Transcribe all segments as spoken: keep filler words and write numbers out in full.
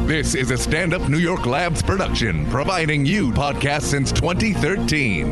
This is a Stand Up New York Labs production, providing you podcasts since twenty thirteen.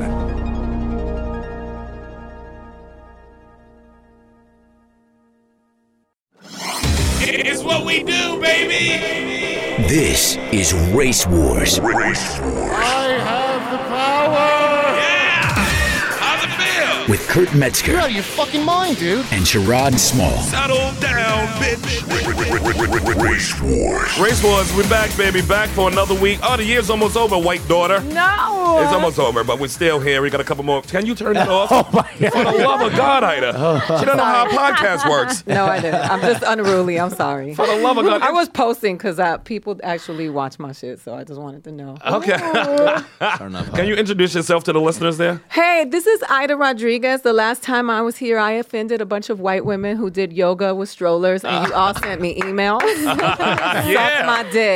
It's what we do, baby! This is Race Wars. Race Wars. I have the power! Yeah! How's it feel? With Kurt Metzger. You're out of your fucking mind, dude. And Sherrod Small. Settle down, bitch. Race Wars. Race Wars, we're back, baby. Back for another week. Oh, the year's almost over, white daughter. No! It's almost over, but we're still here. We got a couple more. Can you turn it off? Oh, my God. For the love of God, Ida. Oh. She don't know how a podcast works. No, I didn't. I'm just unruly. I'm sorry. For the love of God. I was posting because uh, people actually watch my shit, so I just wanted to know. Okay. Can you introduce yourself to the listeners there? Hey, this is Ida Rodriguez. The last time I was here, I offended a bunch of white women who did yoga with strollers, and you all sent me emails. Yeah. Suck my dick.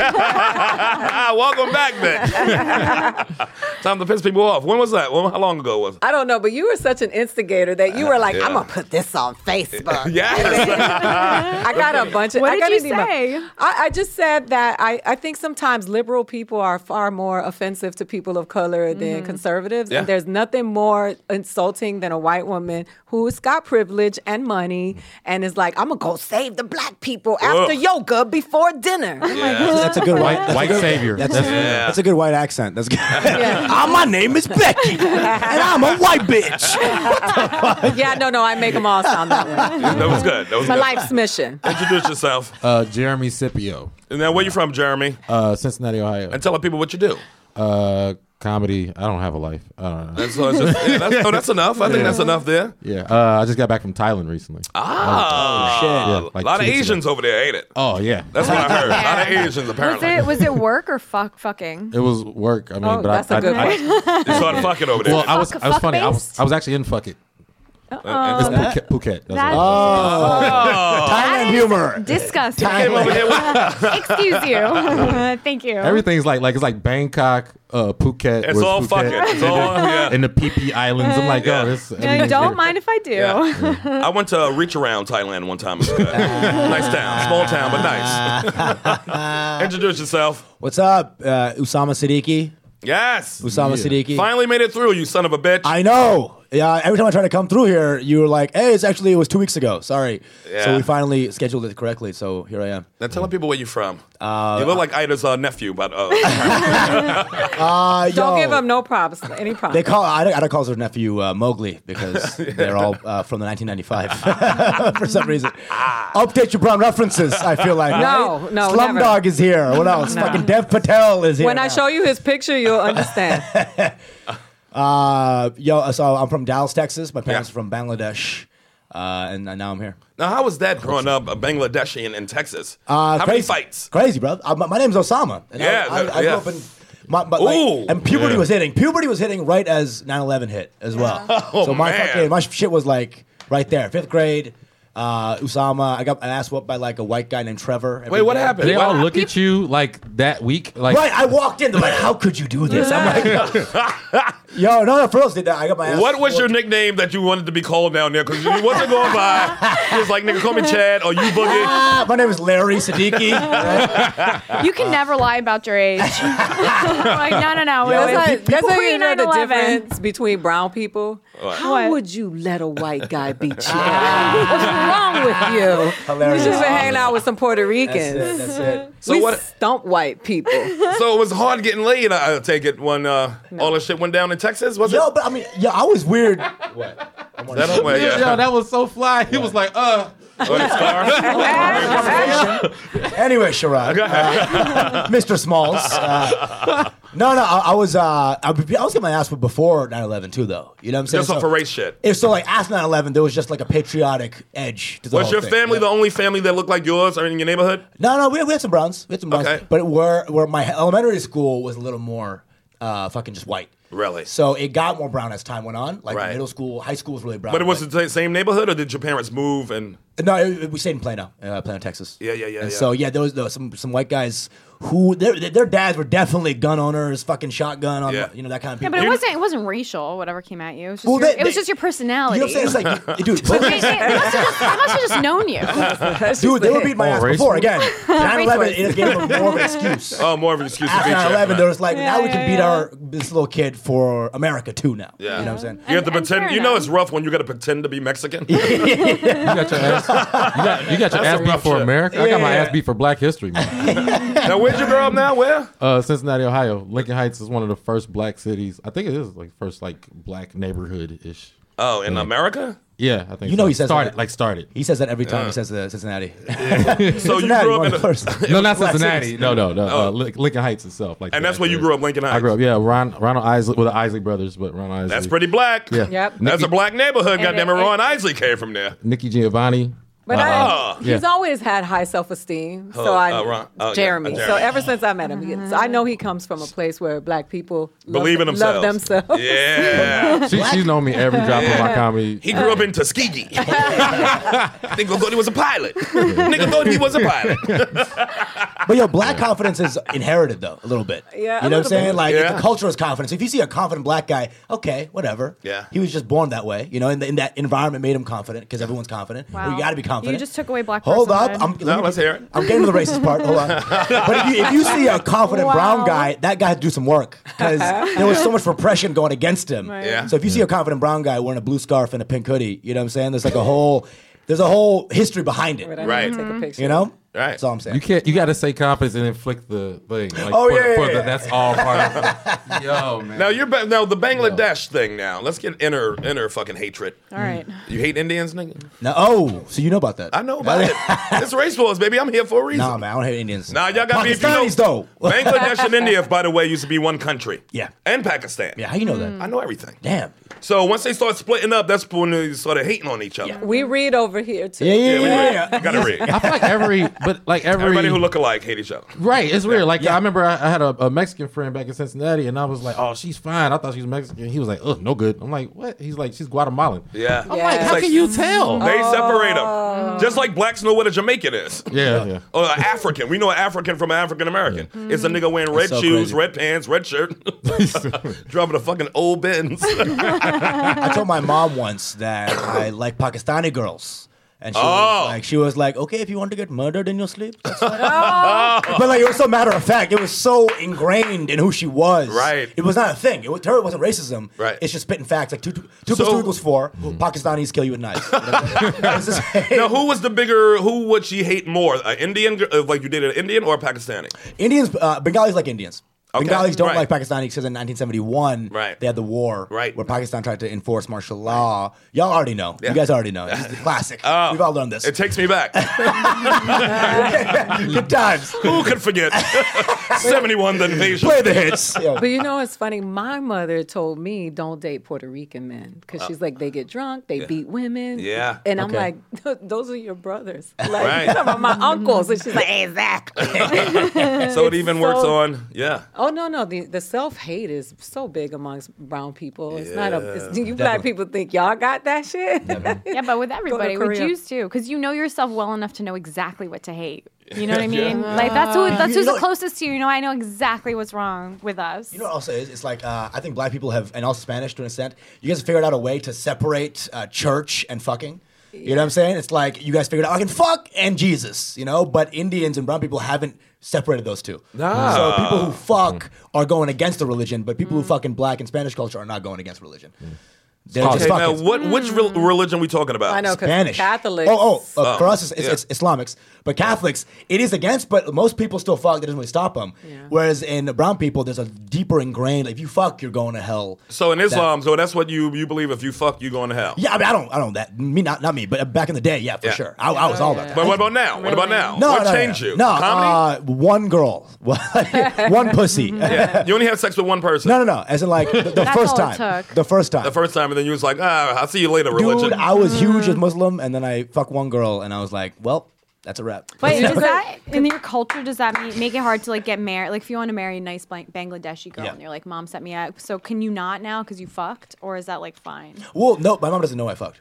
Yeah. Welcome back, bitch. Time to piss people off. When was that? When, how long ago was it? I don't know, but you were such an instigator that you were like, Yeah. I'm going to put this on Facebook. Yes. I got a bunch of... What I did got you an email. say? I, I just said that I, I think sometimes liberal people are far more offensive to people of color than conservatives. Yeah. And there's nothing more insulting than a white woman who's got privilege and money and is like, I'm going to go save the black people after Ugh. yoga before dinner. I'm like, Yeah. That's a good white, White, white savior. That's, That's, Yeah. that's a good white accent. That's good. Yeah. Ah, my name is Becky, and I'm a white bitch. yeah, no, no, I make them all sound that way. That was good. That was My good. life's mission. Introduce yourself. uh, Jeremy Scipio, And now, where you from, Jeremy? uh, Cincinnati, Ohio. And tell the people what you do. Uh, comedy. I don't have a life. I don't know. That's, so it's just, yeah, that's, oh, that's enough. I think that's enough there. Yeah. Uh, I just got back from Thailand recently. Ah, shit. Yeah, like a lot of two weeks Asians over there, ain't it? Oh yeah. That's what I heard. A lot of Asians, Was apparently. it was it work or fuck fucking? It was work. I mean, Oh, but that's I, a good I, one. I, They started fucking over there. well, I was. Fuck- I was funny. I was. fuck-based? I was actually in Fuck It. And- It's and- Phuket. Phuket. That's That- what it was. oh, Thailand humor. Disgusting. came over here with- Excuse you. Thank you. Everything's like like it's like Bangkok, uh, Phuket. It's where's all Phuket, fucking. It's and then- all, yeah. in the P P Islands. I'm like, Yeah. oh, this. No, everything's don't good. mind if I do. Yeah. I went to Reach Around Thailand one time. It was good. Nice town. Small town, but nice. Introduce yourself. What's up, uh, Usama Siddiqui? Yes. Usama Yeah. Siddiqui. Finally made it through, you son of a bitch. I know. Yeah, every time I try to come through here, you were like, "Hey, it's actually it was two weeks ago. Sorry." Yeah. So we finally scheduled it correctly. So here I am. Now tell the people where you're from. Uh, you look like Ida's uh, nephew, but uh, Uh, Don't yo, give him no props, any props. They call Ida, Ida calls her nephew uh, Mowgli because they're all uh, from the nineteen ninety-five for some reason. Update your brown references. I feel like No, right? no, never. Slumdog is here. What else? No. Fucking Dev Patel is here. when I now. show you his picture, you'll understand. Uh, yo, so I'm from Dallas, Texas. My parents Yeah. are from Bangladesh, uh, and now I'm here. now how was that growing up, a Bangladeshi in, in Texas? Uh, how crazy, many fights? Crazy, bro. Uh, my, my name's Osama. And Yeah, I, I, I yeah. grew up in. My, but like, Ooh. and puberty Yeah. was hitting. Puberty was hitting right as nine eleven hit as well. Oh, so my man. fucking my shit was like right there, fifth grade. Uh, Usama, I got an ass whooped by like a white guy named Trevor. every Wait, what day. happened? They What all happened? look at you like that week. Like Right, I walked in. They're like, "How could you do this?" I'm like, "Yo, no, no, for real, did I got my ass." What was your whooped. nickname that you wanted to be called down there? Because you wasn't going by. He was like, nigga, call me Chad or you Boogie. Ah, my name is Larry Siddiqui. You can never lie about your age. like, no, no, no. Yeah, it was That's pe- like, that's like you know the pre nine eleven. difference between brown people. How What? would you let a white guy beat you? What's wrong with you? Hilarious. You just been hanging out with some Puerto That's Ricans. it. That's it. So we what? stump white people. So it was hard getting laid. I I take it when uh, all this shit went down in Texas. Was Yo, it? but I mean, yeah, I was weird. That way, yeah. yo, that was so fly. He was like, uh. Oh, the scar? Anyway, Sherrod, uh, Mister Smalls. Uh, no, no, I, I was uh, I, was- I was getting my ass whipped before nine eleven too, though. You know what I'm saying? Just off So- for race shit. If so, like after nine eleven, there was just like a patriotic edge to the Was whole your thing. family Yeah. the only family that looked like yours or in your neighborhood? No, no, we, we had some Browns. We had some Browns. Okay. But where where my elementary school was a little more uh, fucking just white. Really? So it got more brown as time went on. Like Right. middle school, high school was really brown. But it was the same neighborhood, or did your parents move and? No, it, it, we stayed in Plano, uh, Plano, Texas. Yeah, yeah, yeah, And yeah. so yeah, there was, there was some some white guys who their their dads were definitely gun owners, fucking shotgun on, Yeah. you know, that kind of Yeah, people. but it wasn't. It wasn't racial. Whatever came at you, it was just, Well, your, they- it was they- just your personality. You know what I'm saying? It's like, dude, They, they, they must have just, they must have just known you. dude, they were beating my Oh, ass race before. war? Again, nine eleven, Race it gave them more of an excuse. Oh, more of an excuse to After beat you. nine eleven, there was like, now we Yeah, can yeah, beat yeah. our this little kid for America too now. Yeah. You know what I'm saying? You have to And- and pretend. fair You know enough. it's rough when you got to pretend to be Mexican. You got your ass. You got, you got your That's ass some beat rough for shit. America. I got my Yeah. ass beat for Black History Month. Now, where'd you grow up now? Where? Uh, Cincinnati, Ohio. Lincoln Heights is one of the first black cities. I think it is like first like black neighborhood ish. Oh, in America? Yeah, I think You know so. he says started that. like started. He says that every time he says the Cincinnati. So you Cincinnati, grew up one in of the a, first. No, not Black Cincinnati. cities. No, no, no. Oh. Uh, Lin- Lincoln Heights itself. Like And the that's where you actual- grew up, Lincoln Heights. I grew up. Yeah, Ron, Ronald Isley, well, the Isley brothers, but Ron Isley. That's pretty black. Yeah. Yep. That's a black neighborhood. Goddamn it, it- Ron Isley came from there. Nikki Giovanni. But Uh, I, he's yeah. always had high self-esteem. So Oh, I, uh, Ron- oh, yeah, Jeremy. uh, So Jeremy. ever since I met him, he- so I know he comes from a place where black people love, Believe in love themselves. themselves. Yeah. She, she's known me every drop of my comedy. He grew up in Tuskegee. Nigga thought he was a pilot. Nigga thought he was a pilot. But yo, black confidence is inherited though, a little bit. Yeah, You a know what I'm little saying? bit. Like Yeah. the culture is confidence. If you see a confident black guy, okay, whatever. Yeah. He was just born that way. You know, and, the, and that environment made him confident because everyone's confident. Wow. Well, you got to be confident. You just took away black Hold up. personhood. I'm, No, let me- let's hear it. I'm getting to the racist part. Hold on. But if you, if you see a confident Wow. brown guy, that guy had to do some work because there was so much repression going against him. Yeah. So if you see a confident brown guy wearing a blue scarf and a pink hoodie, you know what I'm saying? There's like a whole, there's a whole history behind it. But I Right. need to take a picture. You know? Right. That's all I'm saying. You can't. You got to say confidence and inflict the thing. Like, Oh, for, yeah, for yeah, the, yeah. that's all part of it. Yo, man. Now you're ba- now the Bangladesh thing. Now let's get inner inner fucking hatred. All right. You hate Indians, nigga? Now, oh, so you know about that? I know about it. It's race wars, baby. I'm here for a reason. Nah, man, I don't hate Indians. Nah, y'all got me. If you know, Pakistanis, though. Bangladesh and India, by the way, used to be one country. Yeah. And Pakistan. Yeah, how you know that? I know everything. Damn. So once they start splitting up, that's when they started hating on each other. We read over here too. Yeah, yeah, Yeah, yeah. we yeah, read. You gotta read. I feel like every, but like every Everybody who look alike hate each other. Right, it's weird. Like Yeah. I remember, I, I had a, a Mexican friend back in Cincinnati, and I was like, "Oh, she's fine." I thought she was Mexican. He was like, "Oh, no good." I'm like, "What?" He's like, "She's Guatemalan." Yeah. I'm Yeah. like, "How Like- can you tell?" They separate them. Just like blacks know what a Jamaican is. yeah, yeah. Or an African. We know an African from an African American. It's a nigga wearing red so shoes, crazy. red pants, red shirt, driving a fucking old Benz. I told my mom once that I like Pakistani girls. And she Oh. was like, she was like, okay, if you want to get murdered in your sleep, that's fine. But like, it was so matter of fact. It was so ingrained in who she was. Right. It was not a thing. It was, to her, it wasn't racism. Right. It's just spitting facts. Like two, two, two So- plus two equals four. Pakistanis kill you with knives. It's just- Now, who was the bigger? Who would she hate more? An Indian, uh, like you dated an Indian, or a Pakistani? Indians, uh, Bengalis like Indians. Okay, Bengalis don't right. like Pakistanis because in nineteen seventy-one, Right. they had the war Right. where Pakistan tried to enforce martial law. Y'all already know. Yeah. You guys already know. This is the classic. Oh. We've all learned this. It takes me back. Good times. Who could forget? seventy-one, the invasion. Play the hits. Yo. But you know, it's funny. My mother told me don't date Puerto Rican men because she's like they get drunk, they beat women. Yeah. and I'm Okay. like, those are your brothers. Like Right. you're talking about my uncles, and she's like, exactly. So it even works so- on, yeah. Oh no, no, the the self hate is so big amongst brown people. It's not a. It's, Yeah. you black people think y'all got that shit. Yeah, but with everybody, with Korea. Jews too, because you know yourself well enough to know exactly what to hate. You know what I mean? Like that's who that's You who's know- the closest to you. You know, I know exactly what's wrong with us. You know what also is? It's like, uh, I think black people have, and also Spanish to an extent, you guys have figured out a way to separate uh, church and fucking. You know what I'm saying? It's like you guys figured out I can fuck and Jesus, you know? But Indians and brown people haven't separated those two. Ah. So people who fuck are going against the religion, but people who fuck in black and Spanish culture are not going against religion. They're Okay, just Okay, now fucking. what? Which re- religion we talking about? I know because Spanish. Catholics. Oh, oh, uh, Oh, for us, it's, it's, yeah. it's Islamics. But Catholics, it is against, but most people still fuck. That doesn't really stop them. Yeah. Whereas in brown people, there's a deeper ingrained, like, if you fuck, you're going to hell. So in Islam, so that's what you you believe. If you fuck, you going to hell. Yeah, I mean, I don't, I don't, that, me, not, not me, but back in the day, yeah, for Yeah. sure. I, I was all about that. But what about now? What about now? No, what no, changed no, you? No, Comedy? uh, one girl, one pussy. Yeah. You only had sex with one person. No, no, no. As in, like, the, the That's first all it time. took. The first time. The first time, and then you was like, ah, I'll see you later, religion. Dude, I was huge as Muslim, and then I fucked one girl, and I was like, well, that's a wrap. But does that in your culture? Does that mean, make it hard to like get married? Like if you want to marry a nice Bang- Bangladeshi girl, Yeah. and you're like, "Mom set me up," so can you not now because you fucked, or is that like fine? Well, no, my mom doesn't know I fucked.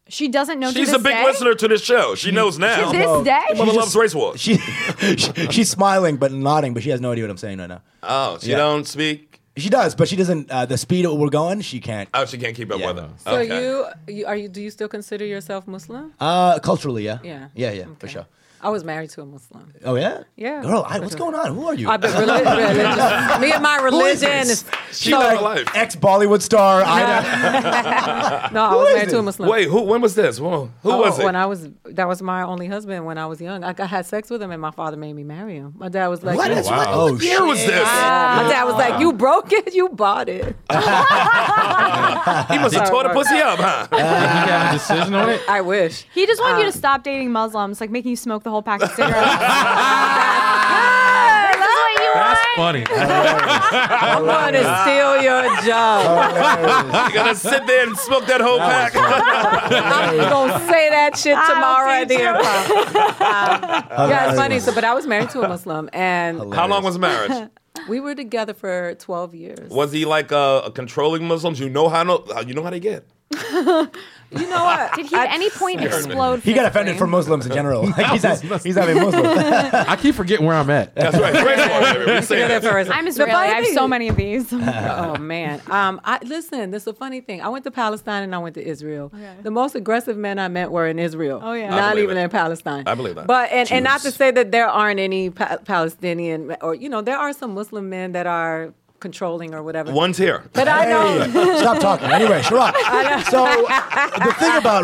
She doesn't know. She's to a this big day? listener to this show. She knows now. To this day? Mother She's loves just- Race Wars. She, she she's smiling but nodding, but she has no idea what I'm saying right now. Oh, she Yeah. don't speak. She does, but she doesn't. Uh, the speed we're going, she can't. Oh, she can't keep up Yeah. with it. So Okay. you, you are you? Do you still consider yourself Muslim? Uh, culturally, yeah. Yeah. Yeah, yeah, for Okay. sure. I was married to a Muslim. Oh yeah. Yeah. Girl, I, what's going on? Who are you? I've been relig- religious. Me and my Who is religion this? is. She so- lived her life. Ex Bollywood star. Ida. No, I Who was is married to a this? Muslim. Wait, who? When was this? Whoa, who Oh, was it? When I was, that was my only husband when I was young. I, got, had sex with him, and my father made me marry him. My dad was like, What? "You- That's wow. what- oh, what year was this? Yeah. My dad was like, "You broke it, you bought it." He must have tore the pussy up, huh? Did you have a decision on it? I wish. He just wanted you Uh, to stop dating Muslims, like making you smoke the whole pack of cigarettes. Ah, this is what you That's want. funny. I'm going to steal your job. You gotta sit there and smoke that whole pack. I'm going to say that shit I'll tomorrow at the teach you. improv. Um, yeah, it's funny. So, but I was married to a Muslim, and How long was the marriage? we were together for twelve years. Was he like a, a controlling Muslims? You know how no, you know how they get. You know what? Did he at any point explode? He got physically? offended for Muslims in general. Like he's not, he's not a Muslim. I keep forgetting where I'm at. That's right. Race Wars, baby. We say Together that. for- I'm The Israeli. funny I have thing so is- many of these. Oh man. Um, I listen. This is a funny thing. I went to Palestine and I went to Israel. The most aggressive men I met were in Israel. Oh, yeah. I Not believe even it. in Palestine. I believe that. But and, and not to say that there aren't any pa- Palestinian or you know there are some Muslim men that are controlling or whatever. One's here. But I know. Hey, stop talking. Anyway, Sharad. So the thing about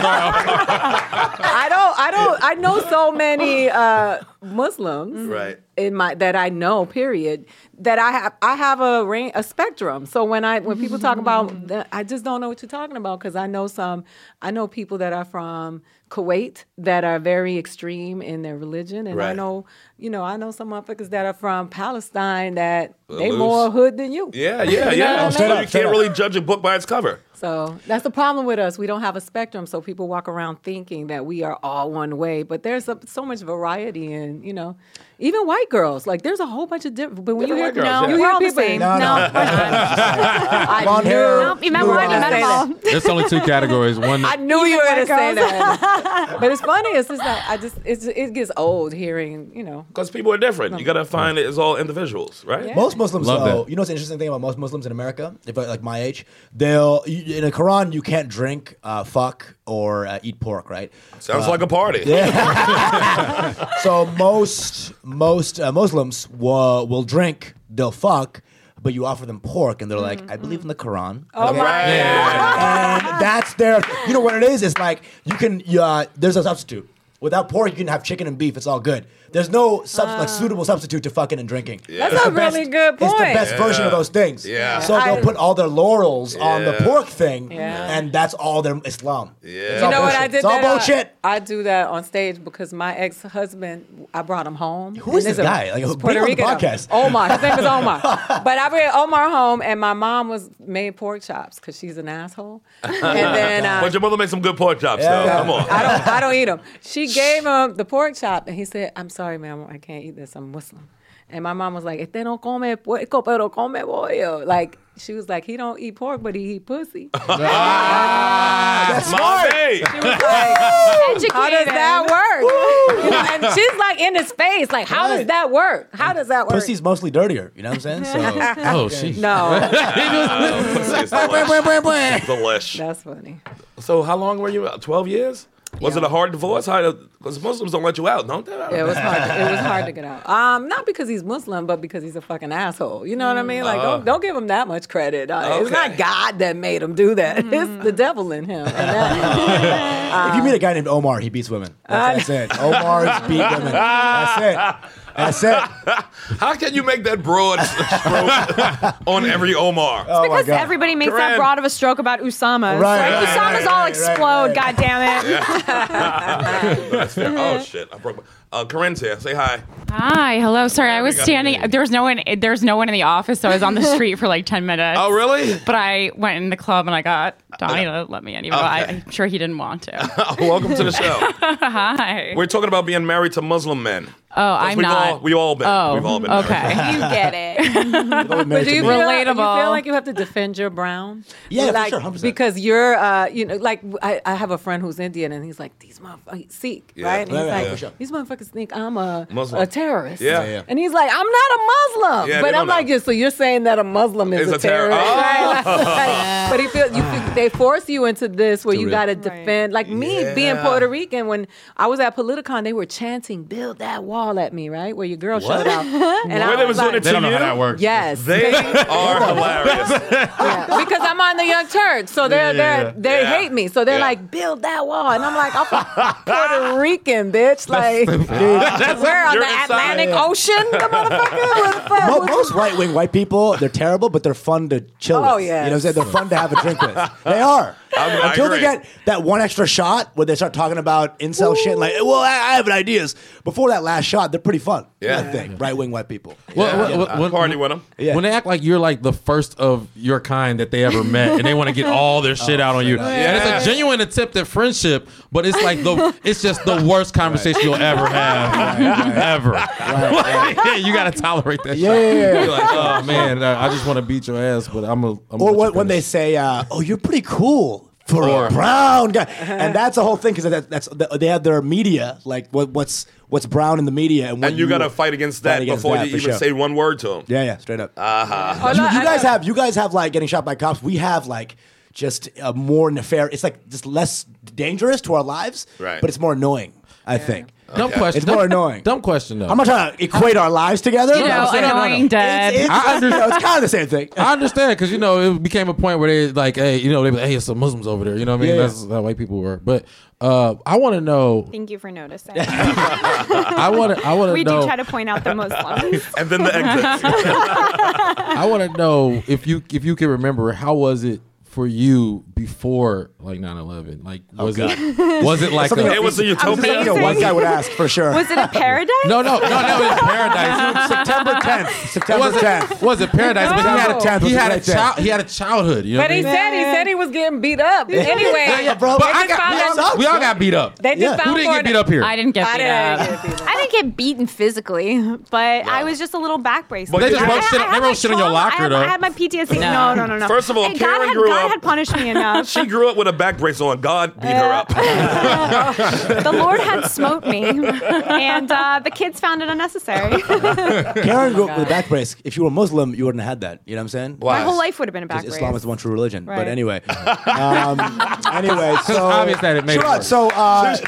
I don't. I don't. I know so many uh, Muslims. Right. In my that I know, period. That I have. I have a range, a spectrum. So when I when people talk about, that, I just don't know what you're talking about because I know some. I know people that are from Kuwait that are very extreme in their religion, and I Right. know, you know, I know some motherfuckers that are from Palestine that they Loose. more hood than you. Yeah, yeah, You know yeah. what I So mean? you can't really judge a book by its cover. So that's the problem with us. We don't have a spectrum, so people walk around thinking that we are all one way. But there's a, so much variety, and you know, even white girls. Like there's a whole bunch of different. But when Different you hear, white girls, No, yeah. you we're hear all the people, same. No, No, no. we're not. I Blonde knew, hair. Nope, you met blue one, you eyes. met them all. There's only two categories. One, I knew you were going to say white girls. that. But it's funny. It's just like I just it's, it gets old hearing. You know, Because people are different. You gotta find it as all individuals, right? Yeah. Most Muslims, Love though, that. you know what's the interesting thing about most Muslims in America? If uh, like my age, they'll you, in the Quran you can't drink, uh, fuck, or uh, eat pork, right? Sounds like a party. So most most uh, Muslims will, will drink, they'll fuck, but you offer them pork, and they're like, I believe in the Quran. oh my Right. And that's their. You know what it is? It's like you can. Uh, there's a substitute. Without pork, you can have chicken and beef. It's all good. There's no sub- like suitable substitute to fucking and drinking. That's It's a the best- really good It's the point. best version of those things. Yeah. So they'll I- put all their laurels on the Yeah. pork thing, Yeah. and that's all their Islam. Yeah. It's You all You know what bullshit. I did? It's all that, uh, bullshit. I do that on stage because my ex-husband, I brought him home. Who is And this it's a- guy? Like, it's bring him on the podcast. Omar. His name is Omar. But I brought Omar home, and my mom was made pork chops because she's an asshole. And then uh, But your mother makes some good pork chops, Yeah. though. Come on. I don't, I don't eat them. She gave him the pork chop, and he said, "I'm sorry, ma'am, I can't eat this. I'm Muslim." And my mom was like, "Este no come puerco, pero come bollo." Like she was like, "He don't eat pork, but he eat pussy." That's My smart. babe. She was like, Educated. how does that work? You know, and she's like in his face, like, how does Right. that work? How does that work? Pussy's mostly dirtier. You know what I'm saying? So oh, she. No, Pussy is delish. Delish. that's funny. So how long were you out? twelve years? Was it a hard divorce? Because Muslims don't let you out, don't they? Yeah, it was hard. To, it was hard to get out. Um, not because he's Muslim, but because he's a fucking asshole. You know what I mean? Like, don't, don't give him that much credit. Uh, It's Okay. not God that made him do that. It's the devil in him. And that, if you meet a guy named Omar, he beats women. That's, that's it. Omar's beat women. That's it. That's it. How can you make that broad stroke on every Omar? Oh my Because God. everybody makes Corinne. that broad of a stroke about Usama. It's Right, like, right, Usama's right, all right, explode, right, right. God damn it. That's fair. Oh shit! I broke. My, Uh, Corinne's here. Say hi. Hi, hello. Sorry, I was we go. standing. There was no one. There was no one in the office, so I was on the street for like ten minutes. Oh, really? But I went in the club and I got Donnie to let me in, even though I, Okay. I'm sure he didn't want to. Welcome to the show. Hi. We're talking about being married to Muslim men. Oh, I'm we've not. All, we've all been. Oh, we've all been. okay. You get it. But do you feel, Relatable. you feel like you have to defend your brown? Yeah, for like, sure, one hundred percent. Because you're, uh, you know, like I, I have a friend who's Indian, and he's like, these motherfuckers, Sikh, Yeah. right? And Yeah, he's yeah, like, for sure. these motherfuckers think I'm a Muslim. a terrorist. Yeah. Yeah, yeah. And he's like, I'm not a Muslim. Yeah, they but don't I'm like, know. yeah, so you're saying that a Muslim is Is a, a terror- terrorist, Oh. right? Like, but he feel, you feel, they force you into this where you real. got to defend. Like me Yeah. being Puerto Rican, when I was at Politicon, they were chanting, "Build that wall" at me, right? Where your girl showed out. And Where I they was was doing like, it They don't know you? how that works. yes. They are hilarious. Yeah, because I'm on the Young Turks, so they're Yeah. they they Yeah. hate me. So they're Yeah. like, build that wall, and I'm like, I'm from Puerto Rican, bitch. Like, we're on You're the inside. Atlantic Yeah. Ocean, the motherfucker. What the fuck? Mo- most right wing white people, they're terrible, but they're fun to chill Oh, with. yes. You know what I'm saying? They're fun to have a drink with. They are. I- I Until they agree. get that one extra shot where they start talking about incel shit, like, well, I, I have ideas. Before that last shot, they're pretty fun. Yeah. I think. Right wing white people. Well, Yeah. well, well, I when- party with them. Yeah. When they act like you're like the first of your kind that they ever met, and they want to get all their shit out on you, and it's a genuine attempt at friendship, but it's like the it's just the worst conversation you'll ever have, ever. Yeah, you gotta tolerate that. Yeah, shit. yeah, yeah. You're like, oh man, I I just want to beat your ass, but I'm a. I'm Or when, when they say, uh, "Oh, you're pretty cool for Or- a brown guy," and that's the whole thing because that, that's they have their media, like what, what's what's brown in the media, and, what And you got to fight against that fight against before that, you for even sure. say one word to them. Yeah, yeah, straight up. Uh-huh. you, no, you I guys know. have you guys have like getting shot by cops. We have like just a more nefarious. It's like just less dangerous to our lives, Right. but it's more annoying. I think. dumb question, It's more annoying. Dumb question though. I'm not trying to equate our lives together. You but know, I'm saying- annoying dead. It's, it's, I you know, it's kind of the same thing. I understand because you know it became a point where they like, hey, you know, they be like, hey, it's some Muslims over there. You know what I mean? Yeah, That's how white people were. But uh, I want to know. Thank you for noticing. I want to. I want to We know. do try to point out the Muslims. And then the exits. I want to know if you if you can remember how was it for you before like nine eleven? Like was it was it like Something a, It was a utopia. Something a white guy would ask for sure. Was it a paradise? no no no no it was paradise. September tenth. It September wasn't, tenth. was it paradise? But he had a tenth was he a had a great day. child he had a childhood. You know But what I he mean? said he said he was getting beat up. Anyway, Yeah, bro. But they I just found got, that- we all got beat up. they just Yeah. found Who didn't for get beat up here? I didn't get I beat didn't up. get beat up. I didn't get beaten physically, but I was just a little back bracelet. But they just I- wrote I- shit- I they had wrote my shit in your trauma. locker, I had, though. I had my P T S D. No. No, no, no, no. First of all, hey, Karen God had, grew God up- had punished me enough. She grew up with a back bracelet on. God beat her up. The Lord had smote me, and uh, the kids found it unnecessary. Karen grew up with a back brace. If you were Muslim, you wouldn't have had that. You know what I'm saying? Why? My whole life would have been a back Because brace. Islam is the one true religion. But Right. anyway, um, anyway, so obvious that it made it Sure, worse. so uh,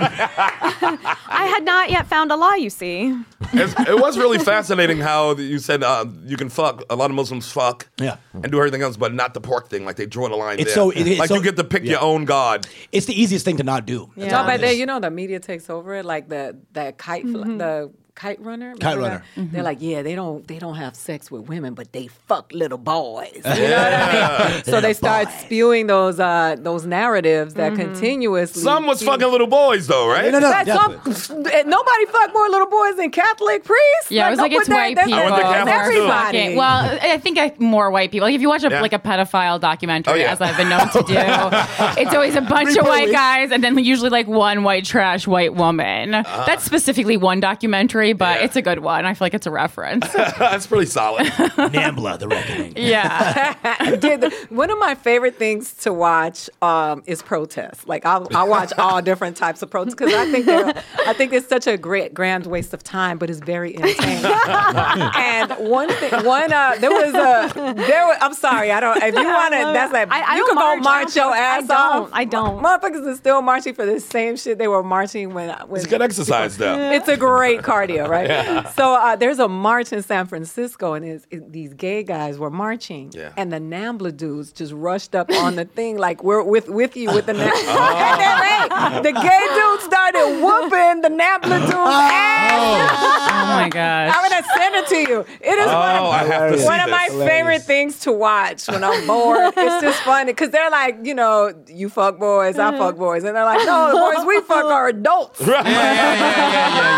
I had not yet found Allah, you see. It's, it was really fascinating how you said uh, you can fuck. A lot of Muslims fuck Yeah. and do everything else, but not the pork thing. Like they draw the line It's there. so- it- it's like so- you get to pick yeah. your own God. it's the easiest thing to not do. That's No, all it but they, is. you know, the media takes over it, like the that kite, fl- the kite runner. Kite Remember runner. that? They're like, yeah, they don't, they don't have sex with women, but they fuck little boys. You know what I mean? So they start boys. spewing those, uh, those narratives that continuously. Some was keep- fucking little boys though, right? No, no, no. That's definitely. some, nobody fuck more little boys than Catholic priests. Yeah, it was like don't it's put that- white that's- people. I went to that's Catholic school. everybody. fucking- Well, I think I, more white people. Like if you watch a, Yeah. like a pedophile documentary, Oh, yeah. as I've been known to do, it's always a bunch Three of per white week. guys and then usually like one white trash white woman. That's specifically one documentary, but Yeah. it's a good one. I feel like it's a reference. That's pretty solid. Nambla, the reckoning. yeah. Dude, one of my favorite things to watch um, is protests. Like I'll, I'll watch all different types of protests because I think they're, I think it's such a great grand waste of time, but it's very entertaining. And one thing, one uh, there was a there. Was, I'm sorry, I don't. If you want to, that's like I- I you don't can go march, I march don't your post- I ass don't, off. I don't. Motherfuckers are still marching for the same shit they were marching when. when It's good exercise though. It's a great cardio, right? So uh, there's a march in San Francisco, and it's, it, these gay guys were marching, Yeah. and the NAMBLA dudes just rushed up on the thing like we're with with you with the NAMBLA. And then, hey, the gay dude started whooping the NAMBLA dude's ass. Oh my gosh. I'm gonna send it to you. It is Oh, one of, I have to see one of this. my Hilarious. favorite things to watch when I'm bored. It's just funny because they're like, you know, you fuck boys, I fuck boys, and they're like, no, the boys we fuck are adults. Yeah, yeah, yeah, yeah, yeah, yeah.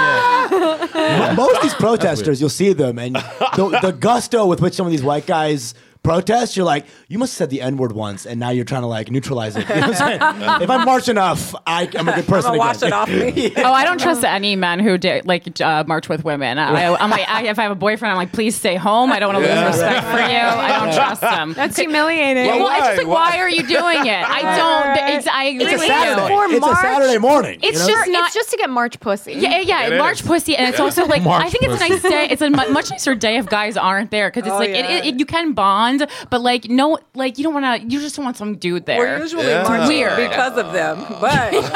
Most of these protesters, you'll see them, and the, the gusto with which some of these white guys protest, you're like, you must have said the N-word once, and now you're trying to like neutralize it. You know what I'm saying? If I march enough, I, I'm a good person I'm gonna wash again. it off me. Oh, I don't trust any men who da- like uh, march with women. I, I'm like, I, if I have a boyfriend, I'm like, please stay home. I don't want to lose respect for you. I don't trust them. That's humiliating. well, why? it's just like, Why? why are you doing it? I don't. It's, I agree It's a with Saturday. you. It's a Saturday morning. It's you know? just not. It's just to get March pussy. Yeah, yeah, It March is. pussy, and it's also like March I think it's a nice day. It's a mu- much nicer day if guys aren't there because it's Oh, like yeah. it, it, it, you can bond, but like no, like you don't want to. You just don't want some dude there. We're usually Yeah. marching Weird. because of them, but you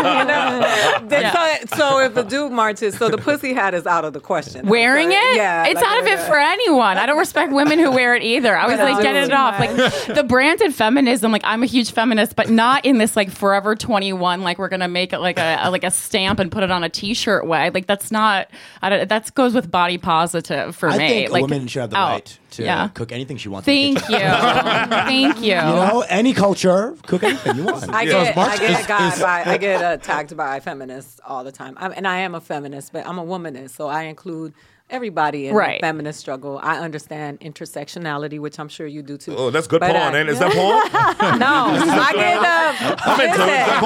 know, they- Yeah. so, so if the dude marches, so the pussy hat is out of the question. Wearing So, it, yeah, it's like, out of it yeah. for anyone. I don't respect women who wear it either. I was But like, I get do, it off. man. Like the branded feminism. Like I'm a huge feminist, but not in this like Forever twenty-one. Like we're gonna make it like a, a like a stamp and put it on a T-shirt way. Like that's not. I don't, that goes with body positive for I me. think like, a woman should have the out. right to Yeah. cook anything she wants. in the Thank kitchen. you. Thank you. You know, any culture, cook anything you want. I Yeah. get, So March I get is- God is- by, I get attacked by feminists all the time, I'm, and I am a feminist, but I'm a womanist, so I include everybody in Right. the feminist struggle. I understand intersectionality, which I'm sure you do too. Oh, that's good But, porn, uh, ain't it? Is that porn? No, I get. Uh, I'm into it. Is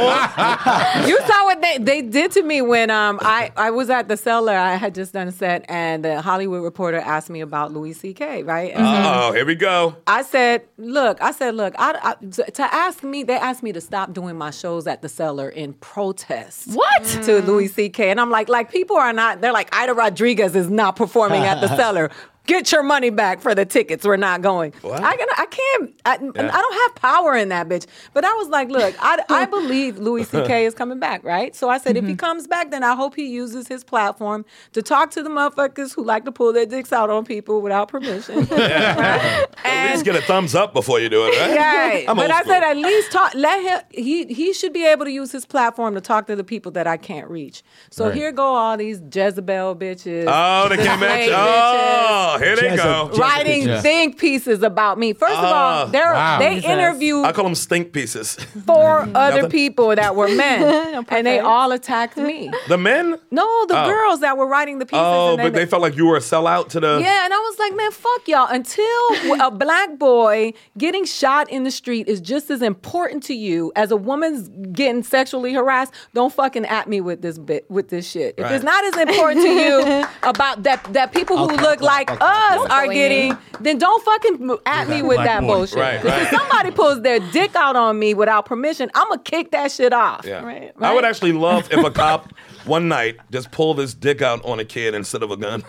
that listen, porn? you saw what they, they did to me when um I, I was at the Cellar. I had just done a set, and the Hollywood Reporter asked me about Louis C K. Right? And Oh, here we go. I said, look, I said, look, I, I, to ask me, they asked me to stop doing my shows at the Cellar in protest. What? To Louis C K. And I'm like, like, people are not, they're like, Ida Rodriguez is not performing at the Cellar. Get your money back for the tickets. We're not going. What? I, can, I can't, I, I don't have power in that bitch. But I was like, look, I, I believe Louis C K is coming back, right? So I said, if he comes back, then I hope he uses his platform to talk to the motherfuckers who like to pull their dicks out on people without permission. Right? At least get a thumbs up before you do it, right? Right. I'm But old I said school. at least talk let him he he should be able to use his platform to talk to the people that I can't reach. So Right. here go all these Jezebel bitches. Oh, they came at slave you. Oh, here they go. Jezebel. Writing Yeah. think pieces about me. First of all, they're, Wow. they Jesus. interviewed I call them stink pieces. four other Nothing? people that were men, and they all attacked me. The men? No, the Oh. girls that were writing the pieces. Oh, and then but they felt like you were a sellout to the. Yeah, and I was like, man, fuck y'all. Until a black boy getting shot in the street is just as important to you as a woman's getting sexually harassed, don't fucking at me with this bit with this shit. If Right. it's not as important to you about that that people who Okay, look okay, like okay. us Don't are bully getting, me. then don't fucking at me with black that boy. bullshit. Right, 'Cause right. if somebody pulls their dick out on me without permission, I'm gonna kick that shit off. Yeah. Right? I would actually love if a cop one night just pulled his dick out on a kid instead of a gun.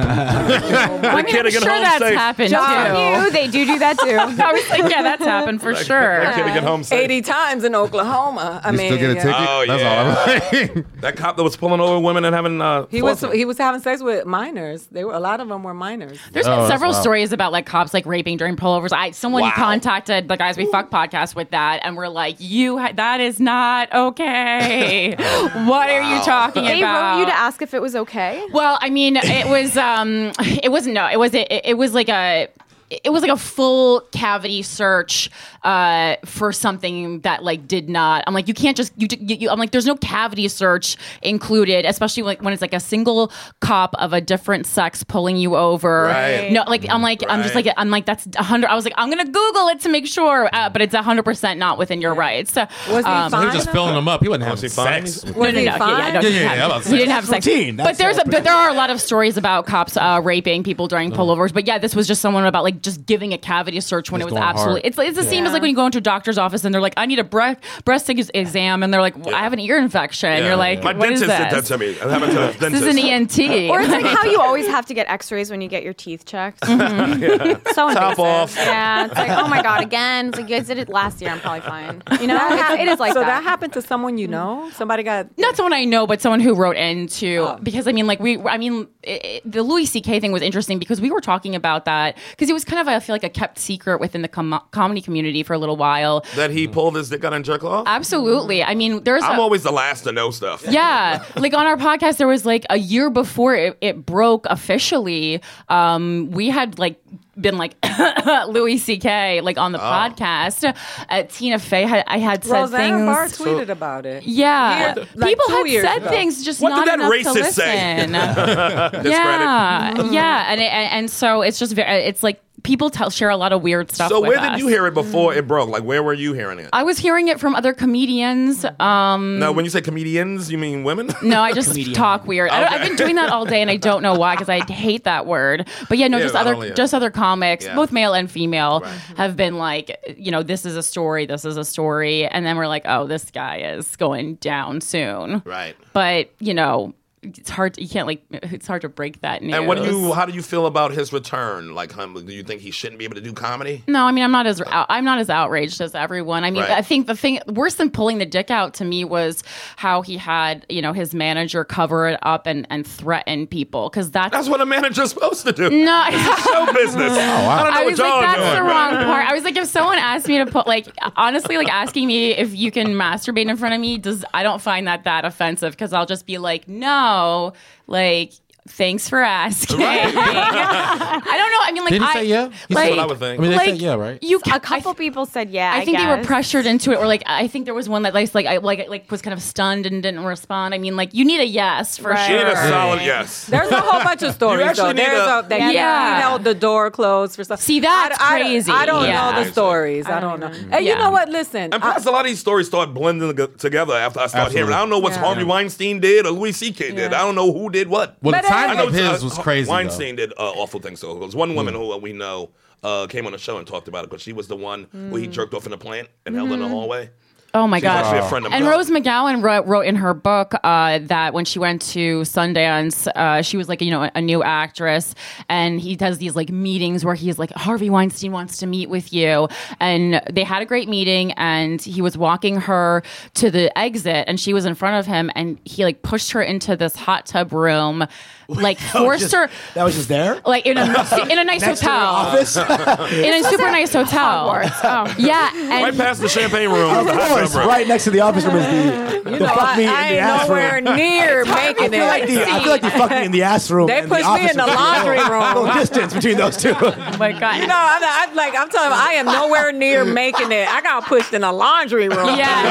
I mean, kid I'm to get sure home that's safe. happened Just too. you, they do do that too. I was like, yeah, that's happened for sure. That kid to get home safe. eighty times in Oklahoma. I You mean, still get a yeah. ticket? Oh, That's yeah. all I'm saying. That cop that was pulling over women and having uh, He was foursome. he was having sex with minors. They were a lot of them were minors. There's Oh, been that's several wild. stories about like cops like raping during pullovers. I someone Wow. contacted the Guys We Fuck podcast with that, and we're like, you ha- that is not okay. What are you talking They about? wrote you to ask if it was okay. Well, I mean, it was um, it wasn't no, it was it, it was like a. It was like a full cavity search uh, for something that like did not. I'm like, you can't just you, you, you. I'm like, there's no cavity search included, especially like when it's like a single cop of a different sex pulling you over. Right. No, like I'm like I'm just Right. like I'm like that's a hundred. I was like I'm gonna Google it to make sure, uh, but it's a hundred percent not within your rights. So, Was he um, He was fine? just filling them up. He wasn't having he fine? sex. Was no, no, he no. Yeah, fine? yeah, no, Yeah, he yeah, had- yeah, about He didn't sex. have sex. Routine. But That's there's a separate. but there are a lot of stories about cops uh, raping people during pullovers. But yeah, this was just someone about like just giving a cavity search when Just it was going absolutely. hard. It's it's the same as like when you go into a doctor's office and they're like, I need a breast breast ex- exam, and they're like, well, I have an ear infection. Yeah. You're like, my what is dentist did that this? to me. I'm having to the This is an E N T. Or it's like how you always have to get x-rays when you get your teeth checked. Mm-hmm. So invasive. off. Yeah, it's like, oh my God, again. It's like, you guys did it last year. I'm probably fine. You know, it, it is like so that. that happened to someone you know? Somebody got Not someone I know, but someone who wrote into Oh. because I mean, like we, I mean, it, it- the Louis C K thing was interesting because we were talking about that because it was kind of I feel like a kept secret within the com- comedy community for a little while. that he pulled his dick out and jerk off. Absolutely, I mean, there's I'm a, always the last to know stuff. yeah, like on our podcast, there was like a year before it, it broke officially. Um, we had like been like Louis C K like on the Oh. podcast. Uh, Tina Fey had I had said Roseanne things. Barr tweeted about it. Yeah, Year- like people two had years said ago. things just What not did that enough to racist listen. say? yeah, yeah, and, it, and and so it's just very. It's like people tell share a lot of weird stuff. So with where us. did you hear it before it broke? Like where were you hearing it? I was hearing it from other comedians. Um, No, when you say comedians, you mean women? No, I just talk weird. I don't, I've been doing that all day, and I don't know why because I hate that word. But yeah, no, Yeah, just I other, don't either. just other comics, Yeah. both male and female, have been like, you know, this is a story, this is a story, and then we're like, oh, this guy is going down soon. Right. But you know, it's hard. To, you can't like. It's hard to break that news. And what do you? How do you feel about his return? Like, um, do you think he shouldn't be able to do comedy? No, I mean I'm not as I'm not as outraged as everyone. I mean, Right. I think the thing worse than pulling the dick out to me was how he had you know his manager cover it up and, and threaten people because that's That's what a manager's supposed to do. no. Show business. I don't know I what was y'all like, that's doing. the wrong part. I was like, if someone asked me to put, like, honestly, like asking me if you can masturbate in front of me, does I don't find that that offensive because I'll just be like, no, like. Thanks for asking. I don't know. I mean, like, Did he I, say yeah? He like, said- what I would think. I mean, they like, said yeah, right? You, A couple people said yeah. I, I think they were guess. pressured into it, or like I think there was one that like like I like like was kind of stunned and didn't respond. I mean, like you need a yes for Right. You sure. need a solid yes. There's a whole bunch of stories actually though. need There's a- a, that he- Yeah. he held the door closed for stuff. See, that's I, I, crazy. I don't Yeah. know the stories. I don't know. And you Yeah. know what? Listen, And plus, a lot of these stories start blending g- together after I start hearing. Absolutely. I don't know what Yeah. Harvey Weinstein did or Louis C K did. Yeah. I don't know who did what. Well, the But timing I know of his uh, was crazy. Weinstein did uh, awful things. So there's one woman who uh, we know uh, came on the show and talked about it because she was the one where he jerked off in the plant and held her in the hallway. Oh my She's gosh. actually a friend of And mine. Rose McGowan wrote, wrote in her book uh, that when she went to Sundance, uh, she was like, you know, a, a new actress. And he does these like meetings where he's like, Harvey Weinstein wants to meet with you. And they had a great meeting and he was walking her to the exit and she was in front of him and he like pushed her into this hot tub room, like That was forced just- her. That was just there. Like in a in a nice Next to your hotel, office. in a super nice hotel. Oh. Yeah, Right and past the champagne room. Of the hot course, tub room. right next to the office room is the, you the know, fuck I, me I in the ain't ass nowhere room. near making I feel like it. the I feel like they fucked me in the ass room. They and the pushed me office in the room. laundry A room. little distance between those two. oh my god, You know, I'm, I'm like, I'm telling you, I am nowhere near making it. I got pushed in a laundry room.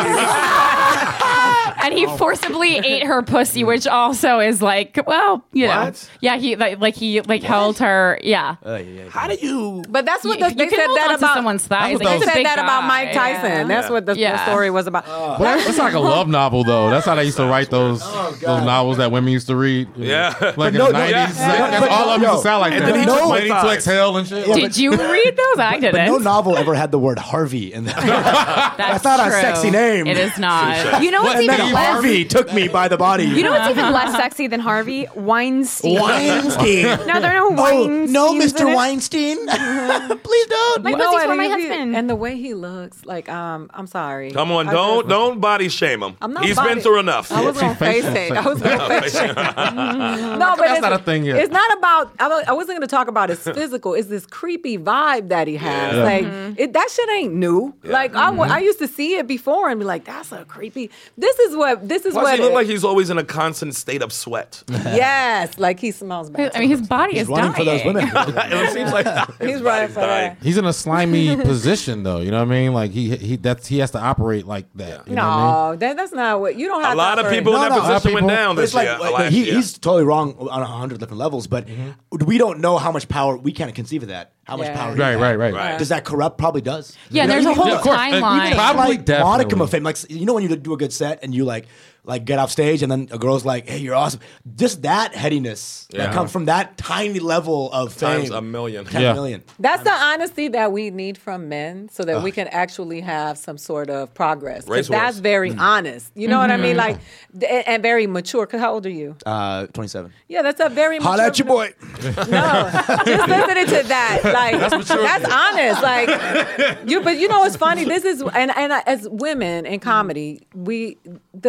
Yes. And he forcibly ate her pussy, which also is like, well, you know, What? yeah, he like, like he like held her, yeah. How do you? But that's what You, the, you they can said hold that on to about. someone's thighs. That's Like, what he's a They said big that about guy. Mike Tyson. Yeah. That's what the, Yeah. the story was about. That's it's like a love novel, though. That's how they used to write those those novels that women used to read. Yeah. like in no, the no, nineties. yeah. That's But all no, of them used yo. to sound like And that. then he No. took my Waiting to thighs. exhale and shit. Yeah, Did you read those? I didn't. But no novel ever had the word Harvey in there. That's, That's not a true. sexy name. It is not. You know what's And even then less? Harvey took me by the body. You know what's even less sexy than Harvey? Weinstein. Weinstein. No, there are no Oh, Weinsteins no, in Mister it. Weinstein. Please don't. My You know pussy's what? for my He- husband. And the way he looks, like, um, I'm sorry. Come on, I don't just- don't body shame him. I'm not He's body- been through enough. I was gonna face it. I was gonna face it. No, but That's it's, not a thing yet. It's not about. I wa- I wasn't gonna talk about his physical. It's this creepy vibe that he has. Yeah. Like Mm-hmm. it, that shit ain't new. Like I, wa- I used to see it before and be like, that's a creepy. This is what. This is Plus, what. he look it- like he's always in a constant state of sweat. yes, like he smells bad. I mean, his body He's is running dying. for those women. it seems like He's running for that. He's in a slimy position, though. You know what I mean? Like he he that's he has to operate like that. You know what I mean? No, that, that's not what you don't have. A lot to of operate. people in No, that no, a lot of position went people- down But this it's like, year. like, last he, year. he's totally wrong on a hundred different levels, but we don't know how much power we can't conceive of that. How much Yeah. power? he Right, had. right, right, Right. Does that corrupt? Probably does. Yeah, You know, there's a even- whole Yeah, of course. And timeline. even Probably, like definitely. modicum of fame. Like you know when you do a good set and you like like get off stage and then a girl's like, "Hey, you're awesome." Just that headiness Yeah. that comes from that tiny level of fame. Times a million. ten Yeah. million. That's the honesty that we need from men so that we can actually have some sort of progress. 'Cause Race that's wars. very Mm. honest. You know what I mean? Like, th- and very mature. Because how old are you? Uh, twenty-seven. Yeah, that's a very mature. Holla at your boy. No, just listening to that, like that's, honest. Like you, but you know what's funny? This is and and as women in comedy, we the funny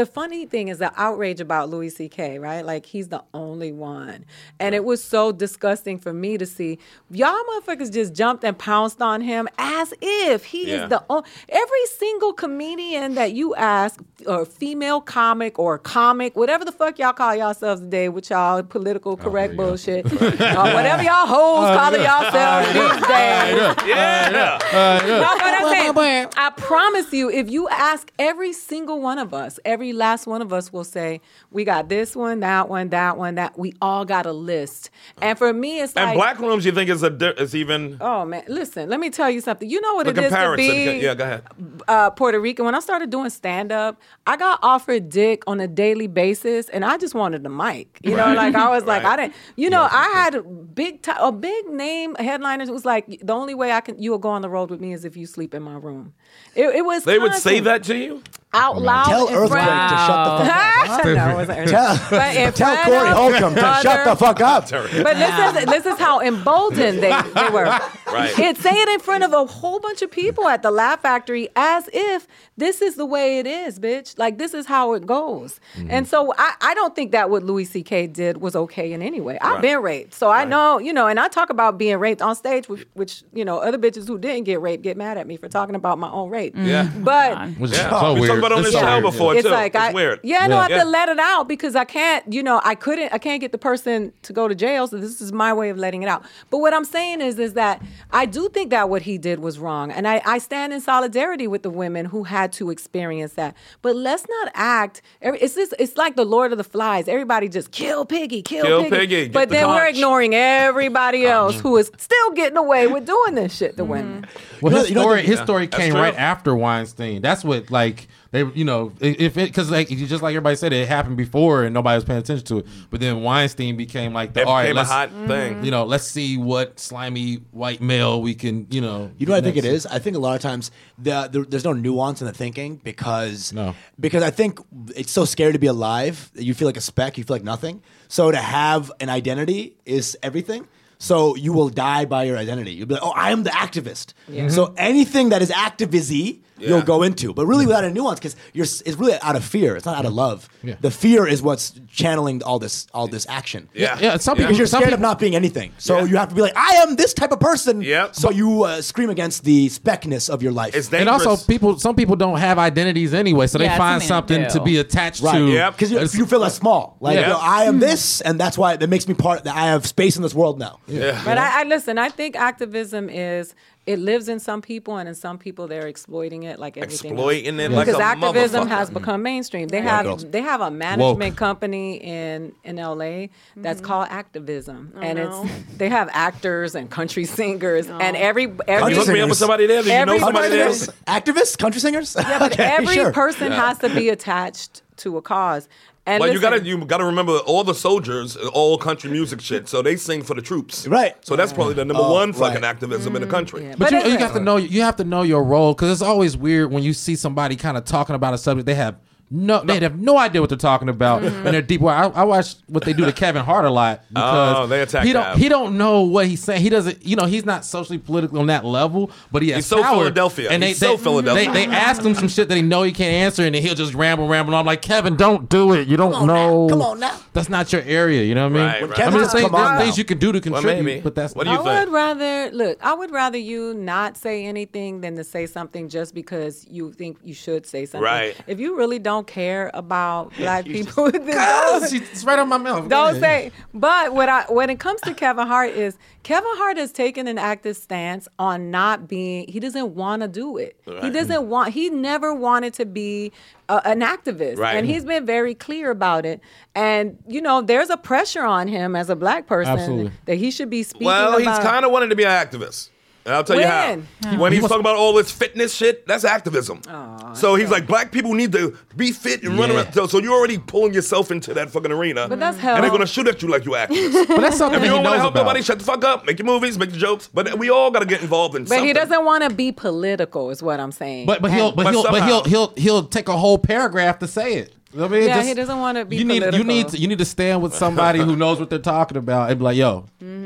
funny thing is the outrage about Louis C K, right? Like, he's the only one. And it was so disgusting for me to see. Y'all motherfuckers just jumped and pounced on him as if he Yeah. is the only. Every single comedian that you ask, or female comic or comic, whatever the fuck y'all call yourselves today with y'all political correct bullshit, or whatever y'all hoes calling yourselves these days. Yeah. No, but I'm saying, I promise you, if you ask every single one of us, every last one of us will say, we got this one, that one, that one, that. We all got a list. And for me, it's And like. black rooms, you think is a di- is even Oh, man. Listen, let me tell you something. You know what the it is to comparison? be Yeah, go ahead. uh, Puerto Rican. When I started doing stand-up, I got offered dick on a daily basis, and I just wanted the mic. You know, like I was like, Right. I didn't, you know, I had a big, t- a big name headliners. It was like, the only way I can, you will go on the road with me is if you sleep in my room. It, it was They would say constant. that to you? Out loud. Tell in Earthquake front- to shut the fuck up. no, it wasn't Earthquake. Tell, But in tell front Corey of Holcomb to shut the other- fuck up. But this is this is how emboldened they, they were. Right. It say it in front of a whole bunch of people at the Laugh Factory as if this is the way it is, bitch. Like, this is how it goes. Mm-hmm. And so I, I don't think that what Louis C K did was okay in any way. I've Right. been raped. So I know, you know, and I talk about being raped on stage, which, which, you know, other bitches who didn't get raped get mad at me for talking about my own rape. Yeah. But Which is Yeah. so we weird. talked about it on It's this so show weird. before, it's too. like it's I, weird. Yeah, no, Yeah. I have Yeah. to let it out because I can't, you know, I couldn't, I can't get the person to go to jail. So this is my way of letting it out. But what I'm saying is, is that I do think that what he did was wrong, and I, I stand in solidarity with the women who had to experience that. But let's not act. every- It's just, it's like the Lord of the Flies. Everybody just kill Piggy, kill, Kill Piggy. Piggy, get But the then we're conch. ignoring everybody else who is still getting away with doing this shit to women. Well, You know- his you know story, the- his Yeah, story that's came true. right after Weinstein. That's what, like, they, you know, if it, because like just like everybody said, it happened before and nobody was paying attention to it. But then Weinstein became like the It all right, became a let's, hot thing. you know, let's see what slimy white male we can, you know. You know what I think it next. is? I think a lot of times the, the, there's no nuance in the thinking because No. because I think it's so scary to be alive that you feel like a speck, you feel like nothing. So to have an identity is everything. So you will die by your identity. You'll be like, oh, I am the activist. So anything that is activism, Yeah. you'll go into, but really without a nuance because you're it's really out of fear. It's not out of love. Yeah. The fear is what's channeling all this all this action. Yeah. Yeah, some Yeah. people Because you're some scared people, of not being anything. So Yeah. you have to be like, I am this type of person. Yep. So you uh, scream against the speckness of your life. It's and dangerous. also people, some people don't have identities anyway, so they Yeah, find something something to to do. be attached Right. to. Yep. Because you, It's- you feel less small. Like, Yeah. you know, I am this, and that's why that makes me part, that I have space in this world now. Yeah. But I, I listen. I think activism is it lives in some people, and in some people they're exploiting it like everything. else. Exploiting it like because a activism motherfucker. has become mainstream. They Yeah, have girls. they have a management company in in L A that's called Activism, and no. it's they have actors and country singers and every every You hook me up with singers. somebody there? Do you know Every- somebody there? Activists? Activists? Country singers? yeah, but Okay, every sure. person has to be attached to a cause. And Like you listen, gotta you gotta remember all the soldiers, all country music shit. So they sing for the troops, Right. So that's probably the number Oh, one fucking right. activism in the country. yeah. But, you, listen, you have to know you have to know your role because it's always weird when you see somebody kind of talking about a subject they have no they have no idea what they're talking about and they're deep. I, I watch what they do to Kevin Hart a lot because Oh, they attack he don't Kev. he don't know what he's saying. He doesn't you know he's not socially political on that level, but he has He's so power. Philadelphia. And they, He's so they, Philadelphia. They, they ask him some shit that he know he can't answer, and then he'll just ramble, ramble. I'm like, Kevin, don't do it. You don't on know. now. Come on now. That's not your area. You know what I mean? Right, right. I Kevin mean, just there's things, come on there's things now. you can do to Well, contribute, maybe. but that's What do you I think? would rather look. I would rather you not say anything than to say something just because you think you should say something. Right. If you really don't care about black people, then Oh, don't, it's right on my mouth. don't say. But what I when it comes to Kevin Hart is Kevin Hart has taken an active stance on not being. He doesn't want to do it. He Right. doesn't want. He never wanted to be a, an activist, Right. and he's been very clear about it. And you know, there's a pressure on him as a black person Absolutely. that he should be speaking. Well, he's about. kind of wanted to be an activist. And I'll tell When? you how. When he's talking about all this fitness shit, that's activism. So he's like, black people need to be fit and run Yeah. around. So, so you're already pulling yourself into that fucking arena. But that's And they're hell. going to shoot at you like you activists. But that's something If you he don't want knows to help about. nobody, shut the fuck up. Make your movies, make your jokes. But we all got to get involved in But something. he doesn't want to be political, is what I'm saying. But but he'll And- but, But he'll but somehow- he'll he'll he'll take a whole paragraph to say it. You know what I mean? Yeah, Just- he doesn't wanna be You need you political. need to, you need to stand with somebody who knows what they're talking about and be like, yo,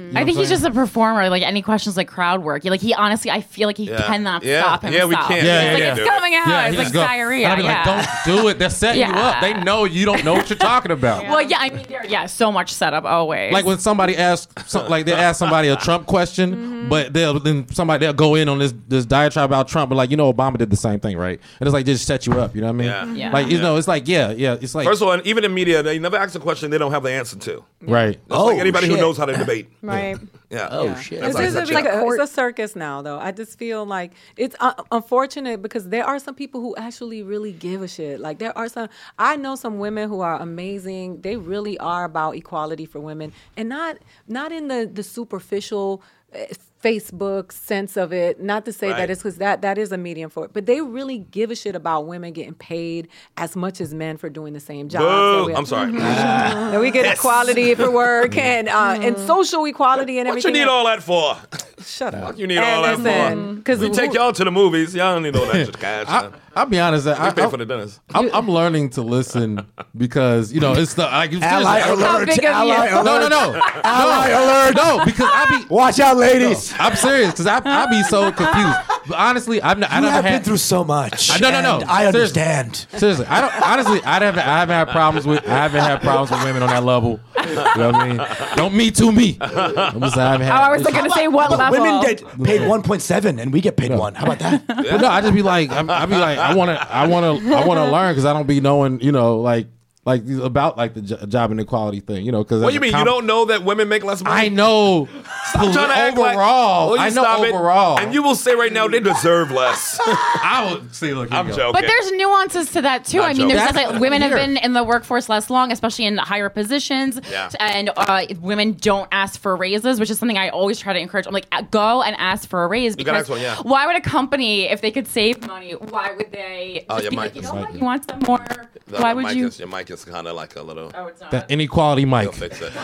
I think he's just a performer. Like any questions, like crowd work. Like he honestly, I feel like he Yeah. cannot Yeah. stop Yeah, himself. we can't. He's Yeah, like, yeah, it's yeah. coming out. Yeah, it's he like just go- diarrhea. And I'd be yeah. like, don't do it. They're setting you Yeah. up. They know you don't know what you're talking about. Well, yeah, I mean, there, yeah, so much setup always. Like when somebody asks, some, like they ask somebody a Trump question, Mm-hmm. but they'll then somebody they'll go in on this this diatribe about Trump, but like you know Obama did the same thing, right? And it's like just set you up, you know what I mean? Yeah. Yeah. Like you Yeah. know, it's like yeah, yeah, it's like First of all, even in media, they never ask a question they don't have the answer to. right. It's Oh, like anybody shit. who knows how to debate. Right. Yeah. Oh, Yeah. shit. That's It's, like just such like a- a, it's a circus now, though. I just feel like it's uh, unfortunate because there are some people who actually really give a shit. Like there are some, I know some women who are amazing. They really are about equality for women, and not not in the the superficial uh, Facebook sense of it. Not to say Right. that it's because that that is a medium for it, but they really give a shit about women getting paid as much as men for doing the same job. Boo. I'm sorry. That we get equality for work and uh, and social equality and What you everything. need all that for? Shut up. You need And all that listen, for? 'cause We take who- y'all to the movies. Y'all don't need all that extra cash. I, man. I'll be honest. I, We pay I, for the dinners. I'm, I'm learning to listen because you know it's the like it's Ally seriously- alert! big of Ally you. alert! No, no, no, Ally no, alert! no, because I be Watch out, ladies. I'm serious because I I be so confused. But honestly, I've n- I You never have had been through so much. I- no, no, no. and I Seriously. understand. Seriously, I don't. Honestly, I haven't. I haven't had problems with. I haven't had problems with women on that level. You know what I mean? Don't me to me. I'm just saying I haven't had. Oh, I was issues. going to say what But level. women get paid one point seven, and we get paid one. How about that? But no, I just be like, I'm, I be like, I want to, I want to, I want to learn because I don't be knowing, you know, like, like about like the j- job inequality thing, you know. Because What do you mean? You don't know that women make less money? I know. Stop trying to act like- overall, Will you I know stop it? overall. And you will say right now they deserve less. I would see. Look, here I'm you go. joking. But there's nuances to that too. Not I mean, there's joking. just, like women have Here. been in the workforce less long, especially in higher positions, Yeah. and uh, women don't ask for raises, which is something I always try to encourage. I'm like, uh, go and ask for a raise You gotta because ask one, yeah. why would a company, if they could save money, why would they Oh, just your be mic like, you is- know what, you want some more? No, why your would mic you? Is, your mic is kind of like a little. Oh, it's not. That inequality, Mike. You'll fix it.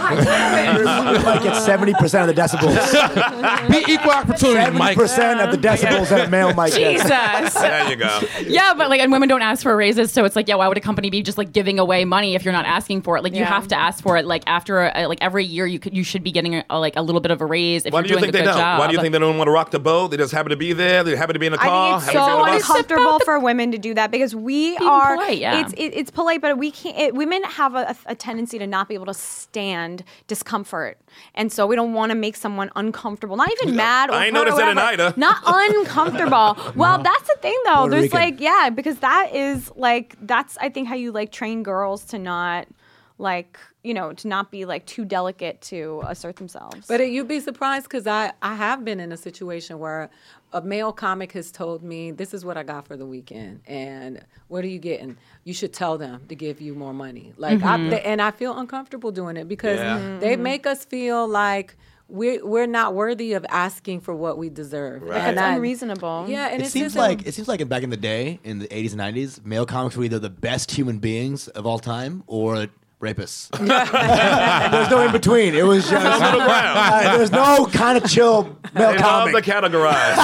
Like it's seventy percent of the decibels. Be equal opportunity, Seventy Mike. percent of the decibels that a male might get. Jesus. There you go. Yeah, but like, and women don't ask for raises, so it's like, yeah, why would a company be just like giving away money if you're not asking for it? Like, you Yeah. have to ask for it. Like after, a, like every year, you could, you should be getting a, like a little bit of a raise if Why you're do you doing think a they good don't? job. Why do you think they don't want to rock the boat? They just happen to be there. They happen to be in a car. I think it's happen to be so on a bus? uncomfortable for women to do that because we Being are. polite, yeah. It's it, it's polite, but we can't. It, women have a, a tendency to not be able to stand discomfort, and so we don't want to make someone uncomfortable. Not even mad. Or I ain't hurt or noticed that in whatever. Ida. Not uncomfortable. Well, that's the thing, though. Puerto There's Rican. like, yeah, because that is like that's I think how you like train girls to not like you know to not be like too delicate to assert themselves. But you'd be surprised because I, I have been in a situation where a male comic has told me, this is what I got for the weekend. And what are you getting? You should tell them to give you more money. Like, I, and I feel uncomfortable doing it because Yeah. they make us feel like we're, we're not worthy of asking for what we deserve. Right. That's And I- unreasonable. Yeah, and It it's seems just like it seems like in back in the day, in the eighties and nineties, male comics were either the best human beings of all time or rapists. There's no in between. It was just No middle ground. uh, there's no kind of chill male They love comic. to categorize.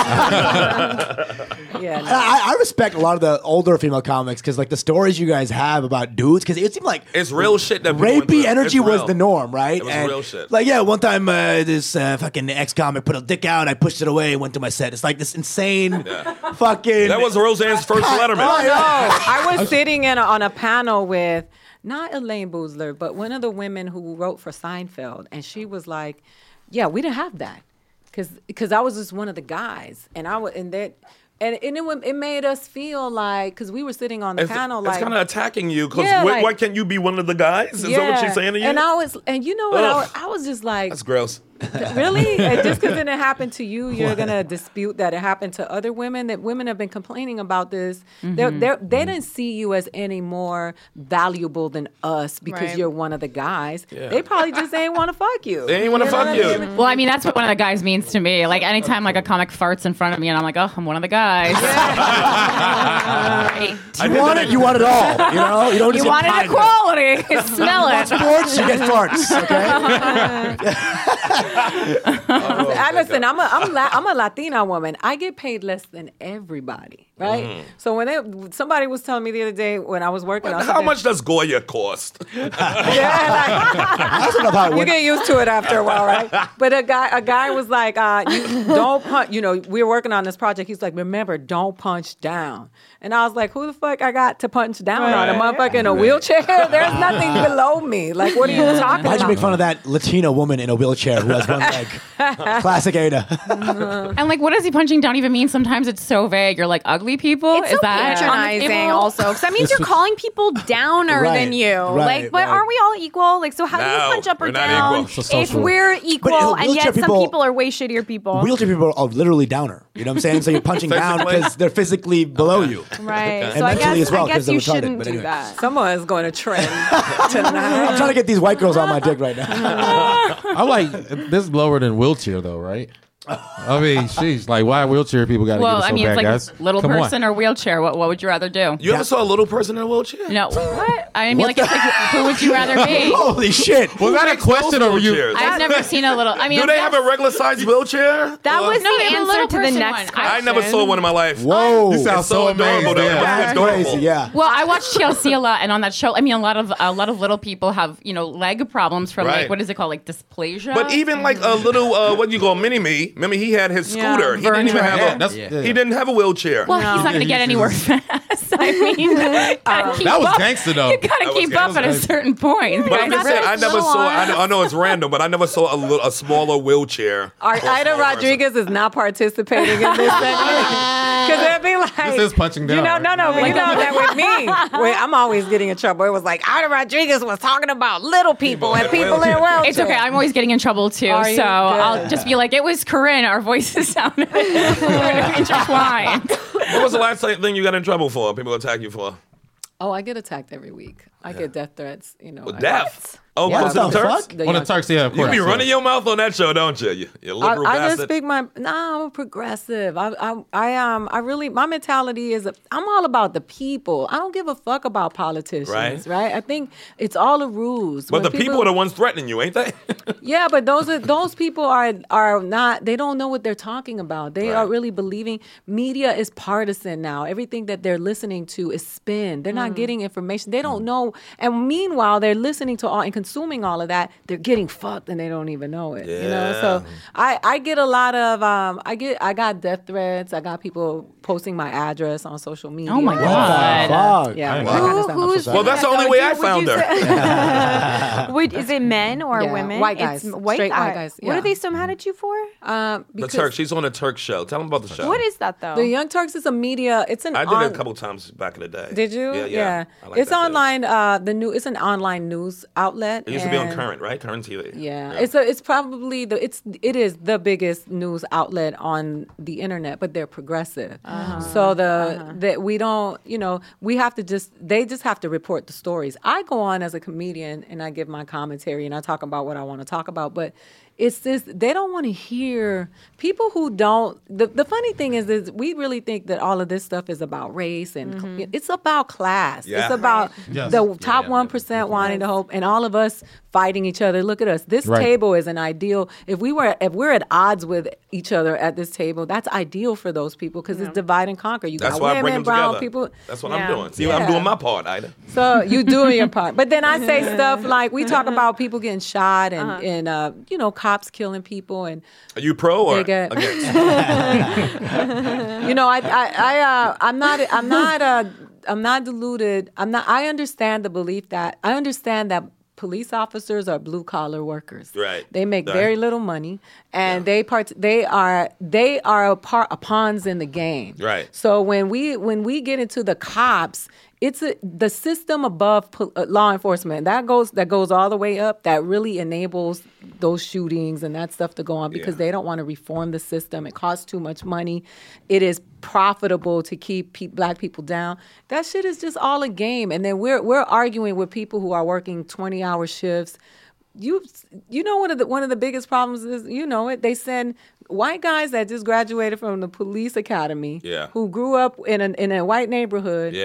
yeah, And no. I, I respect a lot of the older female comics because, like, the stories you guys have about dudes, because it seemed like It's real shit that people went through. rapey energy It's was real. the norm, right? It was And, real shit. Like, yeah, one time uh, this uh, fucking ex comic put a dick out, I pushed it away, went to my set. It's like this insane fucking. That was Roseanne's first Letterman. Oh, yeah. I was sitting in a, on a panel with not Elaine Boozler, but one of the women who wrote for Seinfeld, and she was like, "Yeah, we didn't have that, because because I was just one of the guys, and I was and that." And, and it, wa- it made us feel like, because we were sitting on the It's, panel, it's like, kind of attacking you because Yeah, like- why can't you be one of the guys? Is that what she's saying to you? And I was, and you know what? I Ugh. was, I was just like, That's gross. really? And just because it didn't happen to you, you're gonna dispute that it happened to other women. That women have been complaining about this. They're, they're, they didn't see you as any more valuable than us because Right. you're one of the guys. They probably just ain't want to fuck you. They ain't want to You know fuck what you. I mean? Well, I mean, that's what one of the guys means to me. Like anytime like a comic farts in front of me, and I'm like, oh, I'm one of the guys. Great. You want it, you want it all. You know, you don't just You get wanted kindness. equality. Smell it. Sports, you get farts. Okay. I, listen, I'm a I'm La- I'm a Latina woman. I get paid less than everybody. right? Mm. So when they, somebody was telling me the other day when I was working, I was How like, much does Goya cost? Yeah, like, you get used to it after a while, right? But a guy, a guy was like, uh, you don't punch. You know, we were working on this project. He's like, remember, don't punch down. And I was like, who the fuck I got to punch down Right. on? A motherfucker in a wheelchair? There's nothing below me. Like, what are you talking Why'd about? you make fun of that Latina woman in a wheelchair who has one leg? Classic Ada. And like, what does he punching down even mean? Sometimes it's so vague. You're like, ugly people? It's Is so that patronizing also. Because that means you're calling people downer Right, than you. right, like, but right. aren't we all equal? Like, so how do No, you punch up or we're not down equal. It's a if social- we're equal uh, and wheelchair yet some people- people are way shittier people? Wheelchair people are literally downer. You know what I'm saying? So you're punching down Physically? because they're physically below you. Right. And So I mentally guess, as well, I guess 'cause they're you retarded, shouldn't but do anyway. that. Someone is going to trend tonight. I'm trying to get these white girls on my dick right now. I'm like, this is lower than wheelchair though, right? I mean, she's like, why wheelchair people got to Well, get it so I mean, bad, it's like guys? little Come person on. or wheelchair. What What would you rather do? You ever saw a little person in a wheelchair? No, what? I mean, like, it's like, who would you rather be? Holy shit. Was that a question or were you? Wheelchairs? I've never seen a little. I mean, Do they have a regular sized wheelchair? That Or- was No, the they have a answer little to the person next one. question. I never saw one in my life. Whoa. You sound It's so so adorable, amazing. though. Yeah. That's adorable. crazy, yeah. Well, I watch T L C a lot, and on that show, I mean, a lot of a lot of little people have you know leg problems from Right. like what is it called, like dysplasia. But even like a little, uh, what you call mini me. Remember, he had his Yeah. scooter. He didn't even Vern have Yeah, a. that's, Yeah. yeah. He didn't have a wheelchair. well, he's not going to get anywhere fast. I mean, gotta keep That was up. gangster, though. You got to That keep was up at a gangster. certain point. But I'm just saying, I never saw. I know, I know it's random, but I never saw a, little, a smaller wheelchair. Our for a Ida small person. Rodriguez is not participating in this segment. Because it'd be like. This is punching down, You know, right? no, no, but you know that with me, wait, I'm always getting in trouble. It was like Ida Rodriguez was talking about little people and people in wheelchairs. It's okay. I'm always getting in trouble too, Are you? so I'll Good. just be like, "It was Corinne." Our voices sounded intertwined. What was the last thing you got in trouble for? People attack you for? Oh, I get attacked every week. I get death threats. You know, I- Death. Oh, Yeah. close to the What the Turks. fuck? The On the young- Turks, yeah, of You course. be yeah. running your mouth on that show, don't you? You, you I, liberal I bastard. just speak my. No, I'm a progressive. I, I, I, um, I really. My mentality is, I'm all about the people. I don't give a fuck about politicians. Right. Right. I think it's all the rules. But When the people, are the ones threatening you, ain't they? Yeah, but those are those people are are not. They don't know what they're talking about. They are Right. really believing. Media is partisan now. Everything that they're listening to is spin. They're not getting information. They don't know. And meanwhile, they're listening to all and consuming all of that. They're getting fucked and they don't even know it. You know. So I I get a lot of um I get I got death threats. I got people posting my address on social media. Oh my God. Fuck. Yeah. I that kind of Who, stuff. who's Well, that's the doing only that, way though? I Would you- found would you her. say- Would, is it men or Yeah, women? white guys. It's white, Straight white guy- guys, What yeah. are they so mad at you for? Um, The because Turk. She's on the Turk show. Tell them about the show. What is that though? the Young Turks is a media. It's an I did on- it a couple times back in the day. Did you? Yeah, yeah. I like it's that shit. online. Uh, the new. It's an online news outlet. It used to be on and- Current, right? Current T V. Yeah, it's a, it's probably the it's it is the biggest news outlet on the internet, but they're progressive. So the that we don't, you know, we have to just they just have to report the stories. I go on as a comedian and I give my commentary and I talk about what I want to talk about, but it's this they don't want to hear people who don't. The the funny thing is, is we really think that all of this stuff is about race and it's about class. Yeah. It's about Yes. the Yeah, top yeah, one percent wanting to hope, and all of us fighting each other. Look at us. This Right. table is an ideal. If we were, if we're at odds with each other at this table, that's ideal for those people because it's divide and conquer. You That's got why I women, bring them brown together. people. That's what Yeah. I'm doing. See, Yeah. I'm doing my part, Ida. So you doing your part, but then I say stuff like we talk about people getting shot and and uh, you know cops killing people and Are you pro or They get- against? you know, I, I, I, uh, I'm not, I'm not, uh, I'm not deluded. I'm not. I understand the belief that I understand that police officers are blue collar workers. Right. They make Right. very little money, and they part. They are they are a part a pawns in the game. Right. So when we when we get into the cops. It's a, the system above po- uh, law enforcement that goes that goes all the way up that really enables those shootings and that stuff to go on because Yeah. they don't want to reform the system. It costs too much money. It is profitable to keep pe- black people down. That shit is just all a game. And then we're we're arguing with people who are working twenty hour shifts. You you know one of the one of the biggest problems is you know it. They send white guys that just graduated from the police academy, Yeah. who grew up in a in a white neighborhood, Yeah.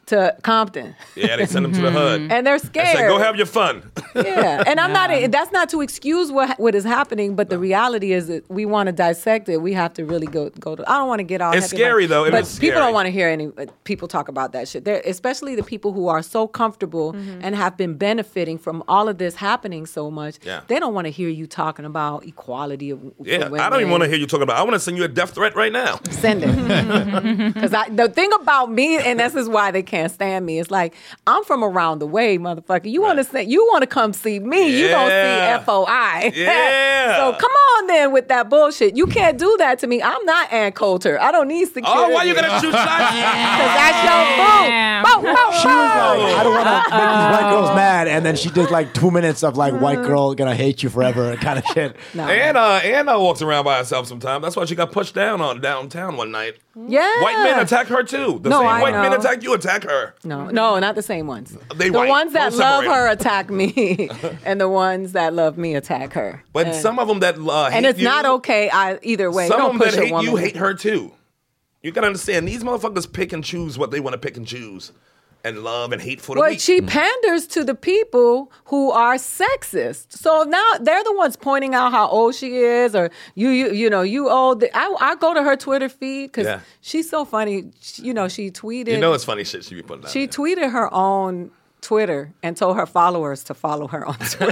to Compton. Yeah, they send them to the hood. And they're And scared. say, go have your fun. Yeah, and I'm not. That's not to excuse what what is happening, but the reality is that we want to dissect it. We have to really go go to. I don't want to get all. It's heavy scary, about, though. It but is people scary. don't want to hear any uh, people talk about that shit. They're, especially the people who are so comfortable and have been benefiting from all of this happening so much. Yeah. They don't want to hear you talking about equality of. Yeah, for I don't even want to women. hear you talking about. I want to send you a death threat right now. Send it. Because the thing about me, and this is why they can't stand me, is like, I'm from around the way, motherfucker. You want to say, you want to come see me. You don't see Yeah. F O I. Yeah. So come on then with that bullshit. You can't do that to me. I'm not Ann Coulter. I don't need security. Oh, why you gonna shoot shots? Because that's your Yeah. boo. Boom, boom, She was like, I don't want to make these white Uh, girls mad, and then she did like two minutes of like white girl gonna hate you forever kind of shit. No. And uh, and uh, walks around by herself sometimes. That's why she got pushed down on downtown one night. Yeah. White men attack her too. The No, same I white men know. attack you, attack her. No, no, not the same ones. They the white. ones that Don't love separate her them. attack me, and the ones that love me attack her. But and, some of them that uh, hate and it's you, not okay I, either way. Some Don't of them push that a hate woman. you hate her too. You gotta understand, these motherfuckers pick and choose what they want to pick and choose, and love and hate for the Well, weak. she panders to the people who are sexist. So now they're the ones pointing out how old she is, or you, you, you know, you old. I, I go to her Twitter feed because Yeah. she's so funny. She, you know, she tweeted. You know it's funny shit she be putting out. She there. tweeted her own Twitter and told her followers to follow her on Twitter.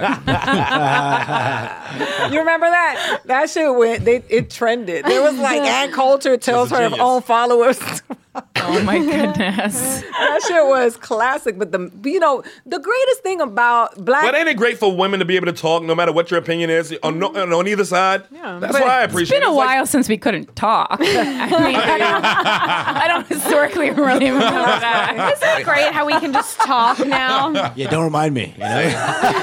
You remember that? That shit went. They, it trended. There was like Ann Coulter tells a her genius. own followers. Oh my goodness. That shit was classic. But the you know the greatest thing about black. But ain't it great for women to be able to talk no matter what your opinion is on, no, on either side? Yeah. That's But why I It's appreciate been a it. It's like- while since we couldn't talk. I mean, I don't, I don't historically really remember that. Isn't it great how we can just talk now? Yeah, don't remind me. You know?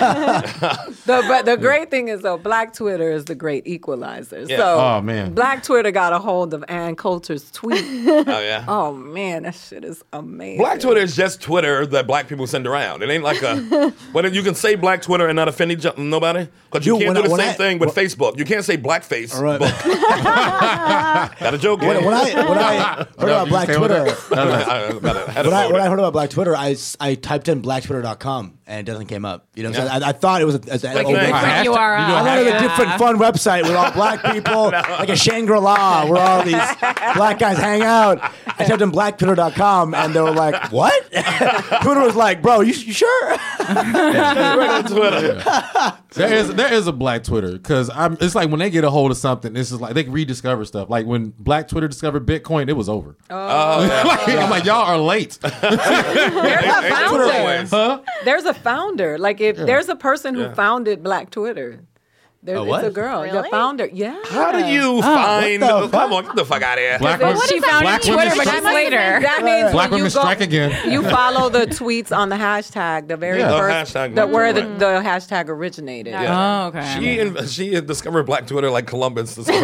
The, but the great thing is though, Black Twitter is the great equalizer. Yeah. So Oh, man. Black Twitter got a hold of Ann Coulter's tweet. Oh, yeah. Oh man, that shit is amazing. Black Twitter is just Twitter that black people send around. It ain't like a. But you can say Black Twitter and not offend each other, nobody. Because you Dude, can't when do the I- when same I- thing with when- Facebook. You can't say blackface. All right. book. Got a joke. When, when I when I heard about you Black stay with Twitter, I, I, had a when I, photo. when I heard about Black Twitter, I, s- I typed in black twitter dot com and it doesn't came up. You know, what I'm saying? I, I thought it was a, as, Like oh, you- black- like you are, I uh, wanted yeah. a different fun website with all black people, like a Shangri-La, where all these black guys hang out. I typed in black twitter dot com and they were like, "What?" Twitter was like, "Bro, you, you sure?" Right on Twitter. There is there is a black Twitter because I'm. It's like when they get a hold of something, it's just like they rediscover stuff. Like when Black Twitter discovered Bitcoin, it was over. Oh, yeah. Like, I'm like, y'all are late. There's a Ain't founder. Twitter always. Huh? There's a founder. Like if there's a person who founded Black Twitter. There, A it's what? a girl. The Really? founder. Yeah. How do you find? what the Come on, get the fuck out of here. Black What women, she found black Twitter, women but strike- that's later. That means Black when you women go- strike again. You follow the tweets on the hashtag, the very Yeah. The first, hashtag the, was where the, right. the hashtag originated. Yeah. Oh, okay. She in, she had discovered Black Twitter like Columbus. discovered-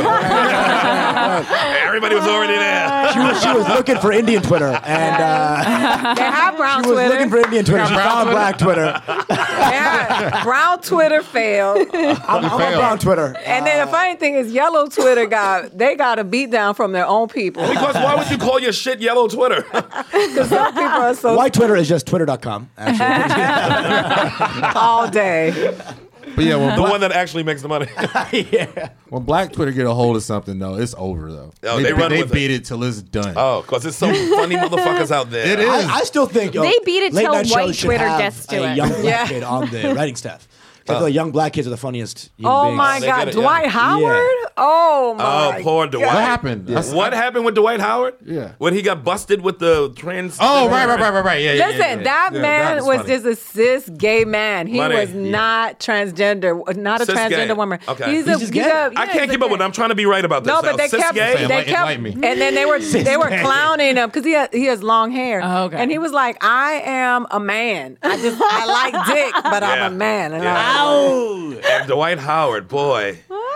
Everybody was already there. She was, she was looking for Indian Twitter, and uh, They have brown she was Twitter. looking for Indian Twitter. She found Black Twitter. Yeah. Brown Twitter failed. I'm, I'm on failed. brown Twitter. And then the funny thing is, yellow Twitter got they got a beat down from their own people. Because why would you call your shit yellow Twitter? Because some people are so White Twitter is just twitter dot com, actually. all day. But yeah, when The black, one that actually makes the money. yeah. when Black Twitter get a hold of something, though, it's over though. Oh, they run they with it. beat it. till it's done. Oh, because there's some funny motherfuckers out there. It is. I, I still think yo, They beat it late till night white shows should Twitter have gets to a it. young black Yeah. kid on the writing staff. I feel like young black kids are the funniest human Oh beings. my They God, get it, yeah. Dwight Howard? Oh my! Oh, poor Dwight. What happened? I- What happened with Dwight Howard? Yeah. When he got busted with the trans. Oh, right, right, right, right, right. Yeah, yeah, Listen, yeah, yeah. that Yeah, man that was funny. just a cis gay man. He Money. was Yeah. not transgender, not a Cis transgender gay. woman. Okay. He's, He's a, just he's gay? a- I yeah, can't he's keep a up with gay. it. I'm trying to be right about this. No, but now. they Cis kept gay? Say, they enlighten- kept enlighten me. and then they were they were clowning him because he had, he has long hair. Oh, okay. And he was like, I am a man. I just I like dick, but Yeah. I'm a man. And Yeah. I, And Dwight Howard, boy.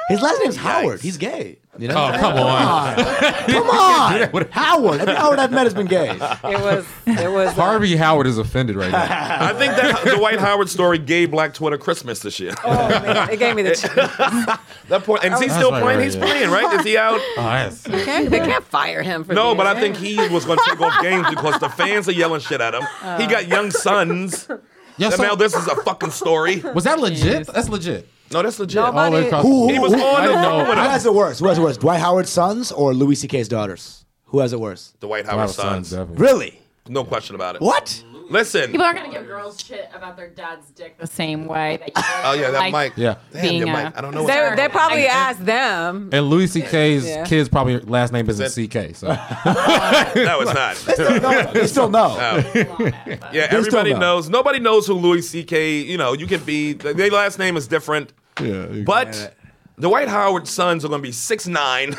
His last name's Howard. He's gay. You know? Oh, come on. Come on. Howard. Every Howard I've met has been gay. It was. It was. Uh, Harvey Howard is offended right now. I think that the Dwight Howard story gave Black Twitter Christmas this year. oh man, it gave me the. chills. That point, and is he That's still right, playing? right, He's yeah. playing, right? Is he out? Oh, that's They can't, they can't fire him for. No, being but I gay. think he was going to take off games because the fans are yelling shit at him. He got young sons. yeah, And so, now this is a fucking story. was that legit? That's legit. No, that's legit. Nobody- All the way across. Who, He who, was who, on I the didn't know. phone with who him. has it worse? Who has it worse? Dwight Howard's sons or Louis C K's daughters? Who has it worse? Dwight Wow, Howard's sons, sons. definitely. Really? No question about it. What? Listen. People aren't gonna give girls shit about their dad's dick the same way. That you Oh yeah, that like, mic. Yeah. Damn, being your a- mic. I don't know. What's They, they probably I- asked them. And Louis C K's Yeah. kids probably last name isn't C K. So No, it's not. No, they still know. Yeah, still everybody know. knows. Nobody knows who Louis C K. You know, you can be. Their last name is different. yeah, But Dwight Howard's sons are going to be six nine.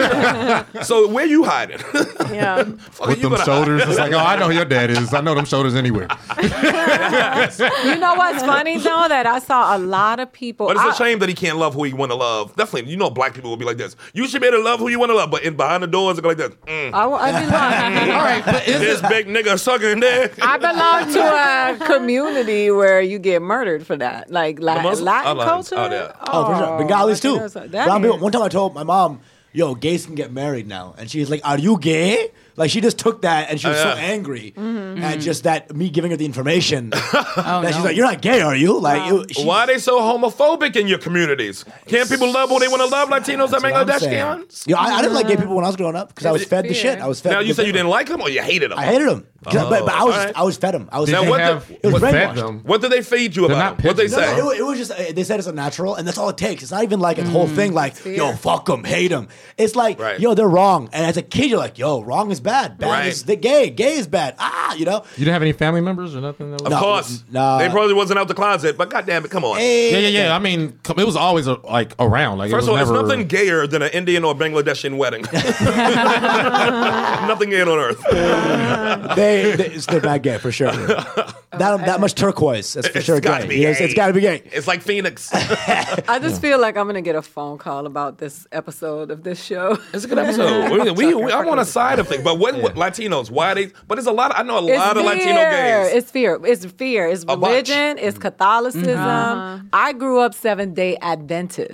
So where you hiding? Yeah. Fuck are with you them gonna shoulders, it's like, oh, I know who your dad is. I know them shoulders anywhere. You know what's funny though? That I saw a lot of people. But it's a I- shame that he can't love who he want to love. Definitely, you know, black people will be like this. You should be able to love who you want to love, but in behind the doors, they go like this. Mm, I, I belong. All right, but is this it, big nigga sucking there. I belong to a community where you get murdered for that, like la- Muslim- Latin oh, culture. oh, yeah. Oh, for sure. Bengalis my too. goodness, that Brown people. is- One time I told my mom, yo, gays can get married now. And she's like, are you gay? Like, she just took that and she was Oh, so yeah. angry Mm-hmm. at just that, me giving her the information. Oh, that she's like, you're not gay, are you? Like, it, she, Why are they so homophobic in your communities? Can't people love who they want to love? Latinos and That's what I'm saying. Bangladeshians? You know, I, I didn't like gay people when I was growing up because I was fed the shit. I was fed. Now you the said you thing. didn't like them or you hated them? I hated them. but, but I was all right. I was fed them. I was Now fed what they the- have It was fed brainwashed. them? What did they feed you They're about? not What they pigeons. say? No, it, it was just uh, they said it's a natural, and that's all it takes. It's not even like a whole thing like yo fuck them, hate them. It's like Right. yo they're wrong, and as a kid you're like yo wrong is bad, bad Right. is the gay, gay is bad. Ah, you know. you didn't have any family members or nothing? That was, Of course. no. They probably wasn't out the closet, but goddamn it, come on. Hey, yeah, yeah, yeah. I mean, come- it was always uh, like around. Like First it of all, was there's never. nothing gayer than an Indian or Bangladeshi wedding. Nothing gay on earth. They, they it's, they're bad gay for sure. that that much turquoise, that's for It's sure gotta gay. be Yes, gay. it's got to be gay. It's like Phoenix. I just feel like I'm gonna get a phone call about this episode of this show. It's a good episode. We, we, we, I'm on a side of things, but what, what Latinos? Why are they? But there's a lot. Of, I know a It's lot of fear. Latino gays. It's fear. It's fear. It's bunch. religion. It's Catholicism. I grew up Seventh Day Adventist. oh,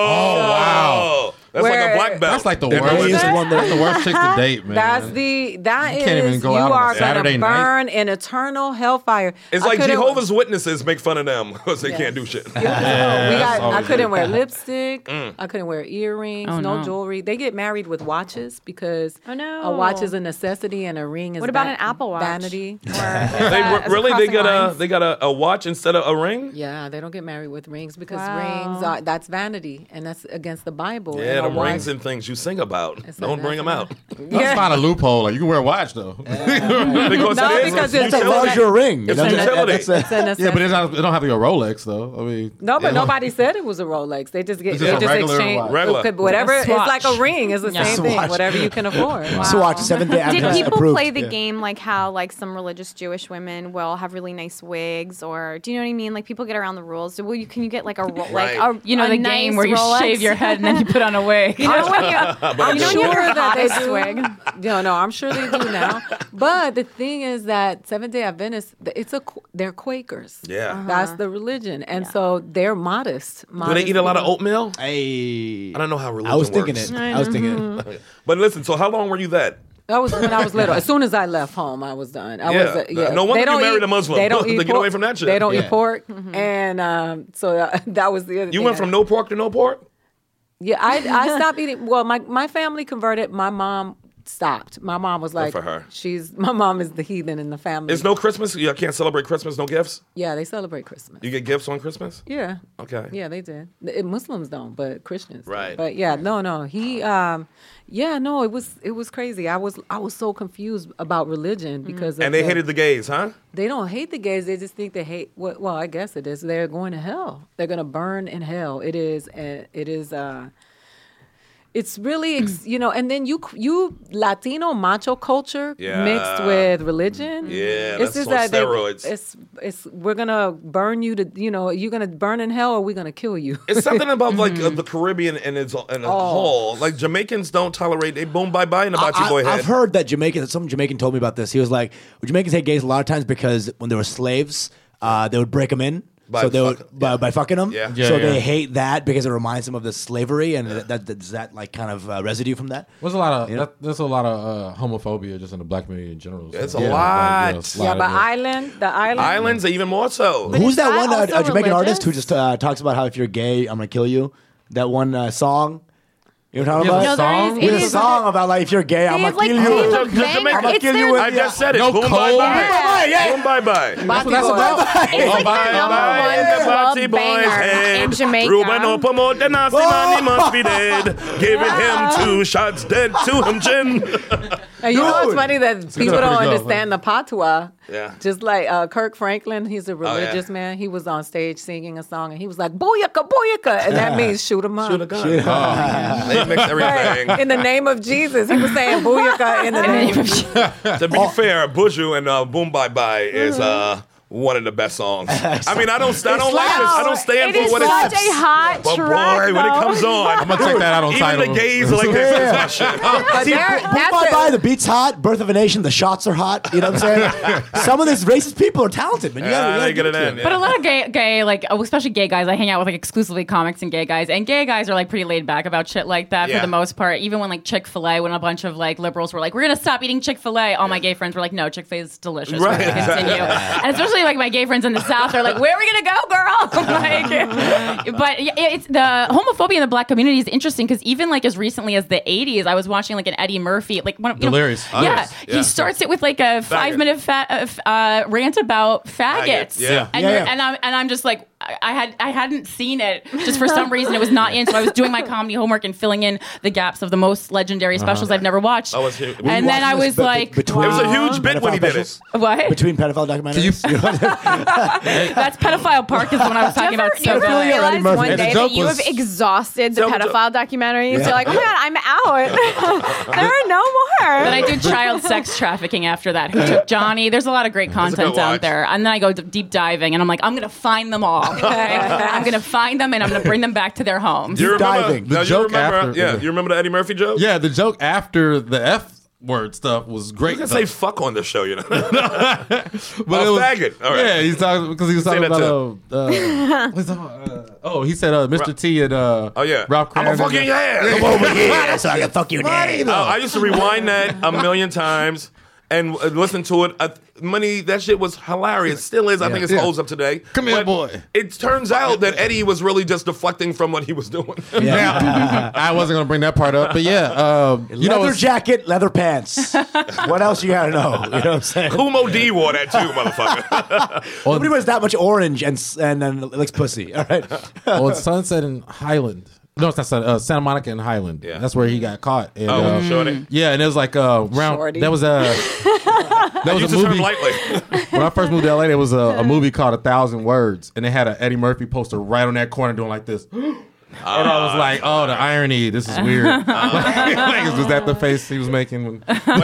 wow! That's Where- like a black belt. That's like the They're worst. really- is one that- That's the worst chick to date, man. That's the that You is can't even go you out on a are Saturday gonna night. burn in eternal hellfire. It's I like couldn't- Jehovah's Witnesses make fun of them because they can't do shit. we got, I always couldn't good. wear lipstick. Mm. I couldn't wear earrings. Oh, no, no. jewelry. They get married with watches because Oh, no. a watch is a necessity and a ring is What about va- an Apple Watch? vanity. They That is really they crossing get a lines. they got a, a watch instead of a ring. Yeah, they don't get married with rings because Wow. rings are that's vanity and that's against the Bible. Yeah, and a the watch- rings and things you sing about. It's Don't not bring them out Let's Yeah. find a loophole. Like you can wear a watch though. because No, it is because a it's That's a utility. larger ring. you It's know? a utility. That's a- It's a necessity. yeah, but it's not, it don't have to be a Rolex though. I mean, No, but yeah. nobody said it was a Rolex. They just get It's they just just a regular exchange watch. Regular. it could- whatever. A It's like a swatch. ring. It's the Yeah. same thing. Swatch. Whatever you can afford. So watch Seventh Day Did Adventist people approved. play the Yeah. game like how like some religious Jewish women will have really nice wigs, or do you know what I mean? Like people get around the rules. So, well, you can you get like a ro- like Right. a You know a the nice game where you Rolex? shave your head and then you put on a wig. You know when you, I'm you know when you sure have your that they hottest do. wig. No, no, I'm sure they do now. But the thing is that Seventh Day Adventists, it's a they're Quakers. Yeah. That's the religion, and so they're modest. Do they modest eat a lot of people. oatmeal? Hey, I don't know how religion I was thinking works. it. I was thinking it. But listen, so how long were you that? That was when I was little. As soon as I left home, I was done. I Yeah. was, uh, yeah. No wonder They don't you married eat- a Muslim. They don't To eat get pork. away from that shit. They don't Yeah. eat pork, and um, so uh, that was the other. You thing. went from no pork to no pork? Yeah, I I stopped eating. Well, my my family converted. My mom stopped. My mom was like, for her. she's my mom is the heathen in the family. There's no Christmas? You can't celebrate Christmas, no gifts? Yeah, they celebrate Christmas. You get gifts on Christmas? Yeah. Okay. Yeah, they did. The- Muslims don't, but Christians. do. Right. But yeah, no, no. He, um, yeah, no. It was, it was crazy. I was, I was so confused about religion because. Of And they the- hated the gays, huh? They don't hate the gays. They just think they hate. Well, well I guess it is. They're going to hell. They're going to burn in hell. It is. Uh, it is. Uh, It's really, ex- you know, and then you you Latino macho culture Yeah. mixed with religion. Yeah, it's that's on that they- steroids. it's it's we're gonna burn you to, you know, you're gonna burn in hell or we're gonna kill you. It's something about like uh, the Caribbean and its and a Oh. whole. Like Jamaicans don't tolerate. They boom bye bye in the I, Bocce Boy I, head. I've heard that Jamaicans. Some Jamaican told me about this. He was like, Jamaicans hate gays a lot of times because when they were slaves, uh, they would break them in. By so they would fuck- by, by fucking them. Yeah. Yeah, so yeah. they hate that because it reminds them of the slavery, and that, that, does that like kind of uh, residue from that? There's a lot of You know? that, there's a lot of uh, homophobia just in the black community in general. It's So, a yeah, lot. like, yeah, slide but in there. island, the island, Islands are even more so. Who's is that, that one uh, also uh, Jamaican artist who religious? just uh, talks about how if you're gay, I'm gonna kill you? That one uh, song. You know what I'm He has talking a about? song? No, He there has is- a it song about like if you're gay, I'm They have, gonna like, kill you. culture The- the banger. Jamaican- I'm gonna It's kill you their- with I just said it. No boom code. bye bye. Yeah. Yeah. Boom bye bye. Bocce what that's Boy. about. It's like Bye the number bye one in the club Bocce Boy's banger head. in Jamaica. Ruben Opomo, the nasty man, he must be dead. Giving him two shots, dead to him chin. And you know what's Dude. funny that people up don't pretty good, understand the patois. Yeah. Just like uh, Kirk Franklin, he's a religious yeah. man. He was on stage singing a song and he was like, booyaka, booyaka. And that means shoot him up. Shoot a gun. They mix everything. Right. In the name of Jesus. He was saying booyaka in the name of Jesus. To be fair, Buju and uh, Boom Bye Bye is uh, one of the best songs. I mean, I don't, I don't like this. I don't stand It for is what such it's. a hot But track, boy, when it though. comes on, I'm gonna check that out on even Tidal. the gays are like, this is my shit. But See, there- Boom that's Bye a- Bye, the beat's hot. Birth of a Nation, the shots are hot. You know what I'm saying? Some of these racist people are talented, man. You gotta, Ah, you gotta they get give it to in. them. But a lot of gay, gay, like oh, especially gay guys. I hang out with like exclusively comics and gay guys, and gay guys are like pretty laid back about shit like that Yeah. for the most part. Even when like Chick Fil A, when a bunch of like liberals were like, "We're gonna stop eating Chick Fil A," all my gay friends were like, "No, Chick Fil A is delicious. Right. We're gonna continue." And especially like my gay friends in the South are like, "Where are we gonna go, girl?" like, but yeah, it's the homophobia in the black community is interesting because even like as recently as the eighties, I was watching like an Eddie Murphy, like one of you know- Delirious. yeah, Yes. Yeah. he starts it with like a five minute fa- uh, f- uh, rant about faggots. Faggots, yeah. And, Yeah, you're- yeah. and I'm and I'm just like I I had I hadn't seen it just for some reason it was not in, so I was doing my comedy homework and filling in the gaps of the most legendary specials I've never watched. That was huge. Were you and then I watching was this be- like, between- It was a "Wow." huge bit when he did it. Specials? What? Between pedophile documentaries. You know? That's pedophile park is the one I was Do you talking ever, about. do So you ever Eddie good. realize Murphy. one And the day joke that you was- have exhausted the Tell the joke. pedophile documentaries? Yeah. You're like, oh my god, I'm out. there are no more. Then I did child sex trafficking after that. Who took Johnny? There's a lot of great a content good out watch. there. And then I go d- deep diving, and I'm like, I'm gonna find them all. Okay? I'm gonna find them, and I'm gonna bring them back to their homes. You remember, diving. now The you joke remember, after- yeah, you remember the Eddie Murphy joke? Yeah, the joke after the F word stuff was great. You can say fuck on this show, you know. but Oh, faggot. All right. Yeah, he's talking because he was talking that about uh, uh, what's that, uh, oh, he said uh, Mister T and uh, Oh yeah, Ralph I'm gonna Cram. fuck you in your ass. Come over here so I can fuck you in the ass. Uh, I used to rewind that a million times and uh, listen to it. Uh, money, that shit was hilarious. Still is. I think it Yeah. holds up today. Come here, But boy. It turns out that Eddie was really just deflecting from what he was doing. Now, I wasn't gonna bring that part up, but yeah, um, you know, leather it's- jacket, leather pants. What else you gotta know? You know what I'm saying? Kumo D wore that too, motherfucker. Nobody wears that much orange and s- and then licks pussy. All right. well, it's Sunset in Highland. No, it's not Sun, uh, Santa Monica and Highland. Yeah. That's where he got caught. And, Oh, uh, shorty. yeah, and it was like uh, round. Shorty. That was a that was Use a the term movie. lightly. When I first moved to L A, there was a, a movie called A Thousand Words, and they had an Eddie Murphy poster right on that corner doing like this. And I was like, "Oh, the irony! This is weird." like, was that the face he was making? When,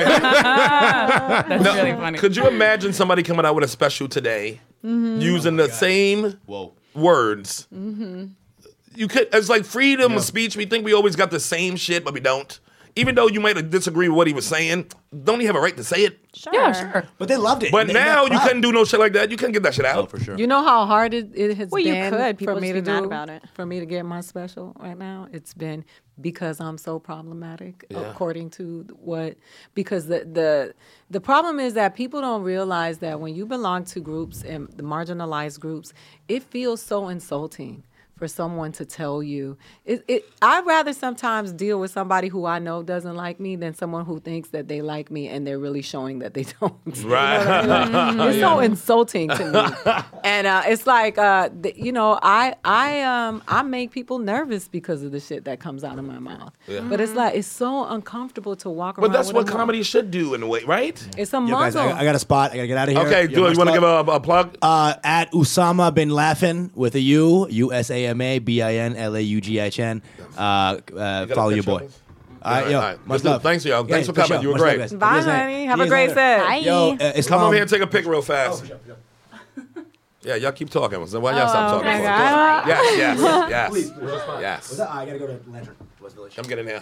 That's really funny. Could you imagine somebody coming out with a special today using the same words? You could. It's like freedom of speech. We think we always got the same shit, but we don't. Even though you might disagree with what he was saying, don't he have a right to say it? Sure. Yeah, sure. But they loved it. But They- now they you cried. couldn't do no shit like that. You couldn't get that shit out. for sure. You know how hard it, it has Well, you been could. People for me just to be mad do, about it. for me to get my special right now. It's been because I'm so problematic, according to what. Because the the the problem is that people don't realize that when you belong to groups and the marginalized groups, it feels so insulting for someone to tell you. It, it, I'd rather sometimes deal with somebody who I know doesn't like me than someone who thinks that they like me and they're really showing that they don't. You know what I mean? Like, it's so insulting to me. And uh, it's like, uh, th- you know, I I um I make people nervous because of the shit that comes out of my mouth. But it's like, it's so uncomfortable to walk around But that's with what a mu- comedy should do in a way, right? It's a Yo, guys, muzzle. I, I got a spot. I gotta get out of here. Okay, You do have you much want to love? give a, a plug? Uh, at Usama bin Laden with a U, U S A A M A B I N L A U G H N. Uh, uh, follow your boy. All right, yo, all right. much Love. love. Thanks, y'all. Thanks Yeah, for coming. sure. You were Much great. love, guys. Bye, See you guys honey. later. Have a See you great guys later. set. Bye. Yo, uh, Islam. Come over here and take a pic real fast. Yeah, y'all keep talking. So why y'all stop Oh, talking? my for? God. Yes, yes, yes. Please, please. Yes. I gotta go to Lantern, West Village. Come get in here.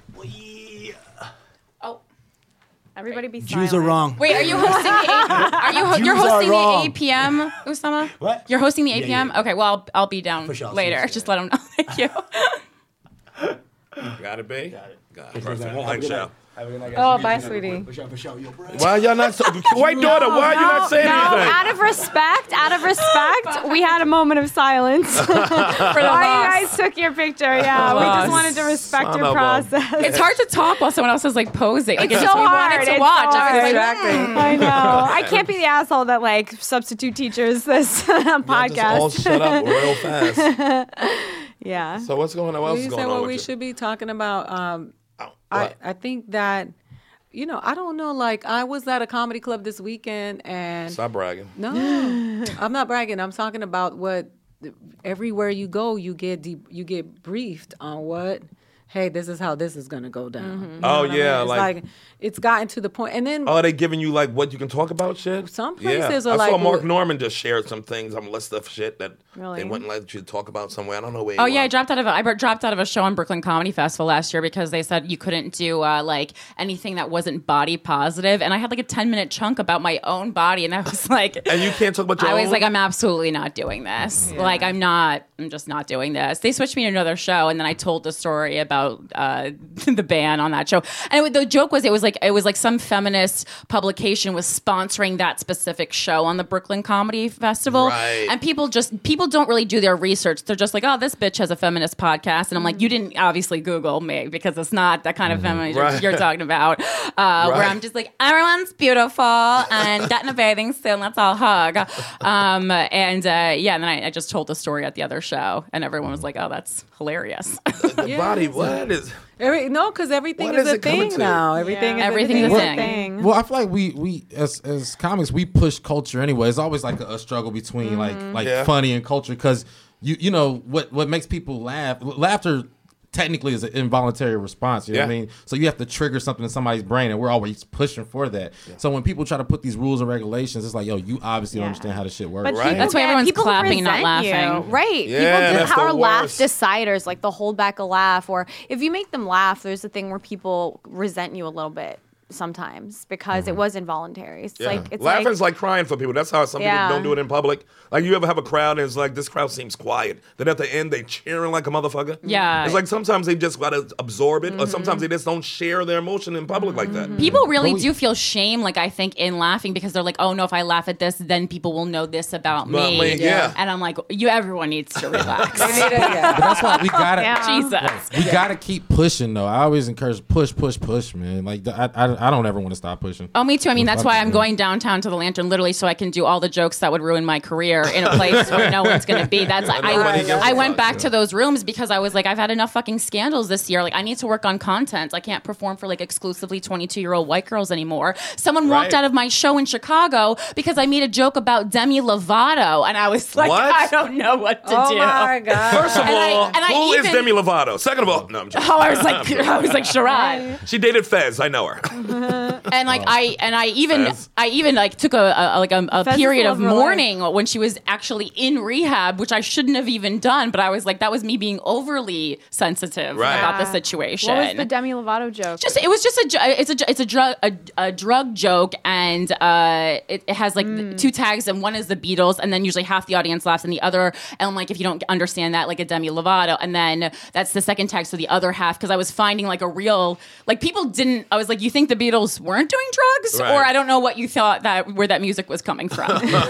Oh. Everybody be Jews are silent. wrong. Wait, are you hosting the A- Are you ho- Jews you're are hosting the wrong. eight p.m. Usama? What? You're hosting the eight Yeah, p.m. yeah, yeah. Okay, well I'll, I'll be down For sure, I'll later. see you Just soon. let them know. Thank you. Got it, B? Got it. Got it. Have a Perfect. good Thanks, night. y'all. Have a good night, Oh, guys. bye, sweetie. For sure, for sure. Yo, bro. Why y'all not so white daughter? Why are you not saying no, anything? out of respect, out of respect, we had a moment of silence. For the While you guys took your picture, yeah. We just wanted to respect Son your of a- process. It's hard to talk while someone else is like posing. Like, It's just so we hard. wanted to It's watch. so I was like, Distracting. I know. I can't be the asshole that like substitute teachers this podcast. Just all shut up real fast. Yeah. So what's going on? What else You is said going what on with we you? should be talking about. Um, Oh, I, what? I think that, you know, I don't know. Like, I was at a comedy club this weekend, and Stop bragging. no, I'm not bragging. I'm talking about what everywhere you go, you get deep, you get briefed on what. Hey, this is how this is gonna go down. You know Oh, what I yeah, mean? It's like- like it's gotten to the point, and then Oh, are they giving you like what you can talk about shit? Some yeah. places are I saw like- Mark Norman just shared some things on a list of shit that Really? they wouldn't let you talk about somewhere. I don't know where. Oh you yeah, I are. dropped out of a, I dropped out of a show on Brooklyn Comedy Festival last year because they said you couldn't do uh, like anything that wasn't body positive, and I had like a ten minute chunk about my own body, and I was like, And you can't talk about your I was own? like, I'm absolutely not doing this. Like, I'm not. I'm just not doing this. They switched me to another show, and then I told the story about uh, the ban on that show. And it, was- the joke was, it was like it was like some feminist publication was sponsoring that specific show on the Brooklyn Comedy Festival, Right. and people just people don't really do their research. They're just like, oh, this bitch has a feminist podcast, and I'm like, you didn't obviously Google me because it's not that kind of feminism Right. you're talking about. Uh, Where Right. I'm just like, everyone's beautiful and get in a bathing suit, and let's all hug. Um, and uh, yeah, and then I, I just told the story at the other show, and everyone was like, oh, that's hilarious. The body. What is? every, no, because everything What is is a it coming thing to? now. Everything Yeah. is Everything's a a thing. thing. Thing. Well, I feel like we we as as comics we push culture anyway. It's always like a, a struggle between like like Yeah. funny and culture because you you know what what makes people laugh. Laughter technically is an involuntary response. You know what I Yeah. mean? So you have to trigger something in somebody's brain, and we're always pushing for that. So when people try to put these rules and regulations, it's like, yo, you obviously don't Yeah. understand how this shit works. But Right. people That's why get- everyone's people clapping and not resent you. laughing. Right. Yeah, people that's do, the are laugh worst. deciders, like they'll hold back a laugh. Or if you make them laugh, there's a thing where people resent you a little bit sometimes because it was involuntary. It's Yeah. like it's Laughing's like, like crying for people. That's how some Yeah. people don't do it in public. Like you ever have a crowd and it's like this crowd seems quiet. Then at the end they cheering like a motherfucker. Yeah. It's like sometimes they just gotta absorb it, or Mm-hmm. sometimes they just don't share their emotion in public like that. People really But we- do feel shame, like I think, in laughing because they're like, "Oh no, if I laugh at this, then people will know this about About me." me, yeah. And I'm like, "You, everyone needs to relax." Yeah. But that's why we gotta Yeah. Jesus. we gotta keep pushing though. I always encourage push, push, push, man. Like I I, I don't ever want to stop pushing. Oh, me too. I mean, that's why I'm Yeah. going downtown to the Lantern, literally, so I can do all the jokes that would ruin my career in a place where no one's going to be. That's I. nobody gives I a went fuck. back to those rooms because I was like, I've had enough fucking scandals this year. Like, I need to work on content. I can't perform for like exclusively twenty-two year old white girls anymore. Someone walked Right. out of my show in Chicago because I made a joke about Demi Lovato, and I was like, What? I don't know what to Oh do. my god. First of And I- all, and I who is even- Demi Lovato? Second of all, no, I'm joking. Oh, I was like, I was like, Sherrod. She dated Fez. I know her. And like I and I even Fez. I even like took a, a like a, a Fez is period the of love of her mourning when she was actually in rehab, which I shouldn't have even done. But I was like, that was me being overly sensitive Right. about the Yeah. situation. what was the Demi Lovato joke? just it was just a ju- it's a ju- it's a drug a, a drug joke, and uh it, it has like the two tags, and one is the Beatles, and then usually half the audience laughs, and the other, and I'm like, if you don't understand that, like a Demi Lovato, and then that's the second tag, so the other half, because I was finding like a real like people didn't. I was like, you think the Beatles weren't doing drugs, Right. or I don't know what you thought that where that music was coming from.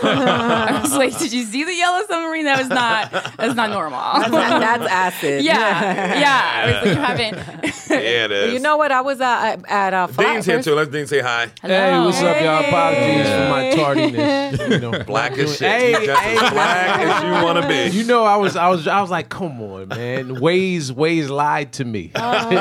I was like, did you see the Yellow Submarine? That was not that's not normal. That's acid. yeah, yeah. I was like, you haven't. Yeah, it is. You know what? I was uh, at at uh, Dean's here Flappers. too. Let's Dean say hi. Hey, what's up, y'all? Apologies for my tardiness. You know, Black as shit. Hey, You just hey, as black as you want to be. You know, I was, I was, I was like, come on, man. Waze, Waze lied to me.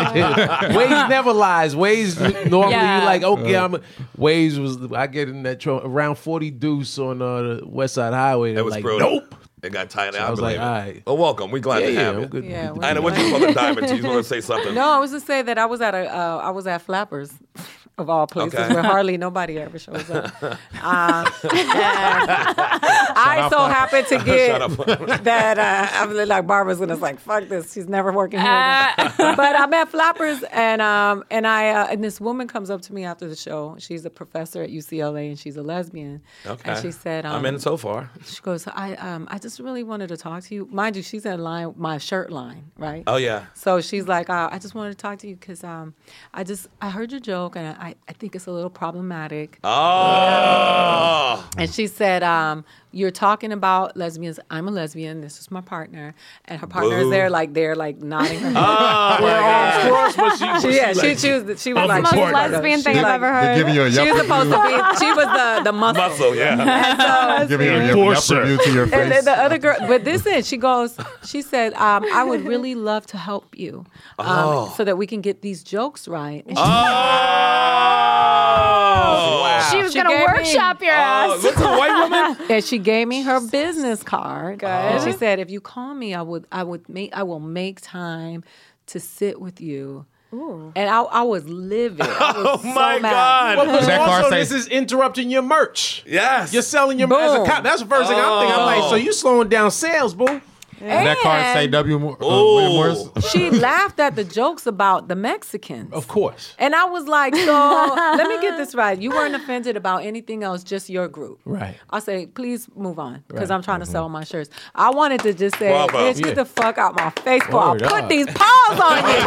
Waze never lies. Waze normally Yeah. you like, okay, I'm. A, Waze was, I get in that tro- around forty deuce on uh, the West Side Highway. And That I'm was like, brutal. nope. It got tight. So I, I was believe like, it. all right. Well, welcome. We're glad Yeah, to yeah, have I'm you. good. Yeah, I know what you call the diamond. You want to say something? No, I was just saying that I was at a uh, I was at Flappers. Of all places, Okay. where hardly nobody ever shows up. Um, I so happened to get that uh, I'm like Barbara's gonna like fuck this. She's never working here. again. But I'm at Flappers, and um, and I uh, and this woman comes up to me after the show. She's a professor at U C L A, and she's a lesbian. Okay. And she said, um, I'm in so far. She goes, I um, I just really wanted to talk to you. Mind you, she's in line, my shirt line, right? Oh yeah. So she's like, uh, I just wanted to talk to you because um, I just I heard your joke and I, I think it's a little problematic. Oh. And she said, um, you're talking about lesbians. I'm a lesbian. This is my partner, and her partner is Boo. there, like they're like nodding her head. Oh, We're all Of course, but she, She, yeah, she, she was she was like Most she was like- lesbian she thing was I've like- ever heard. Giving you a She was yup supposed to be. She was the the muscle. Muscle, yeah. And so, Giving you a yup Enforcer. review to your and then face. the other girl, but this is, she goes, she said, um, I would really love to help you um, Oh. so that we can get these jokes right. And she, Oh. She was She gonna gave me- workshop your Oh, ass. this is a white woman. and she gave me her business card. And she said, if you call me, I would, I would make, I will make time to sit with you. And I, I was livid. I was Oh so my mad. God. Well, but That card also, say- this is interrupting your merch. Yes. You're selling your as a Boom. cop. That's the first thing I'm thinking. I'm like, so you slowing down sales, boo? And that card say And W. Mo- uh, Ooh. William Morris. she laughed at the jokes about the Mexicans. Of course. And I was like, so let me get this right. You weren't offended about anything else, just your group. Right. I say, please move on, because Right. I'm trying to sell my shirts. I wanted to just say, Bravo. bitch, Yeah. get the fuck out my face before I Word put up. these paws on you.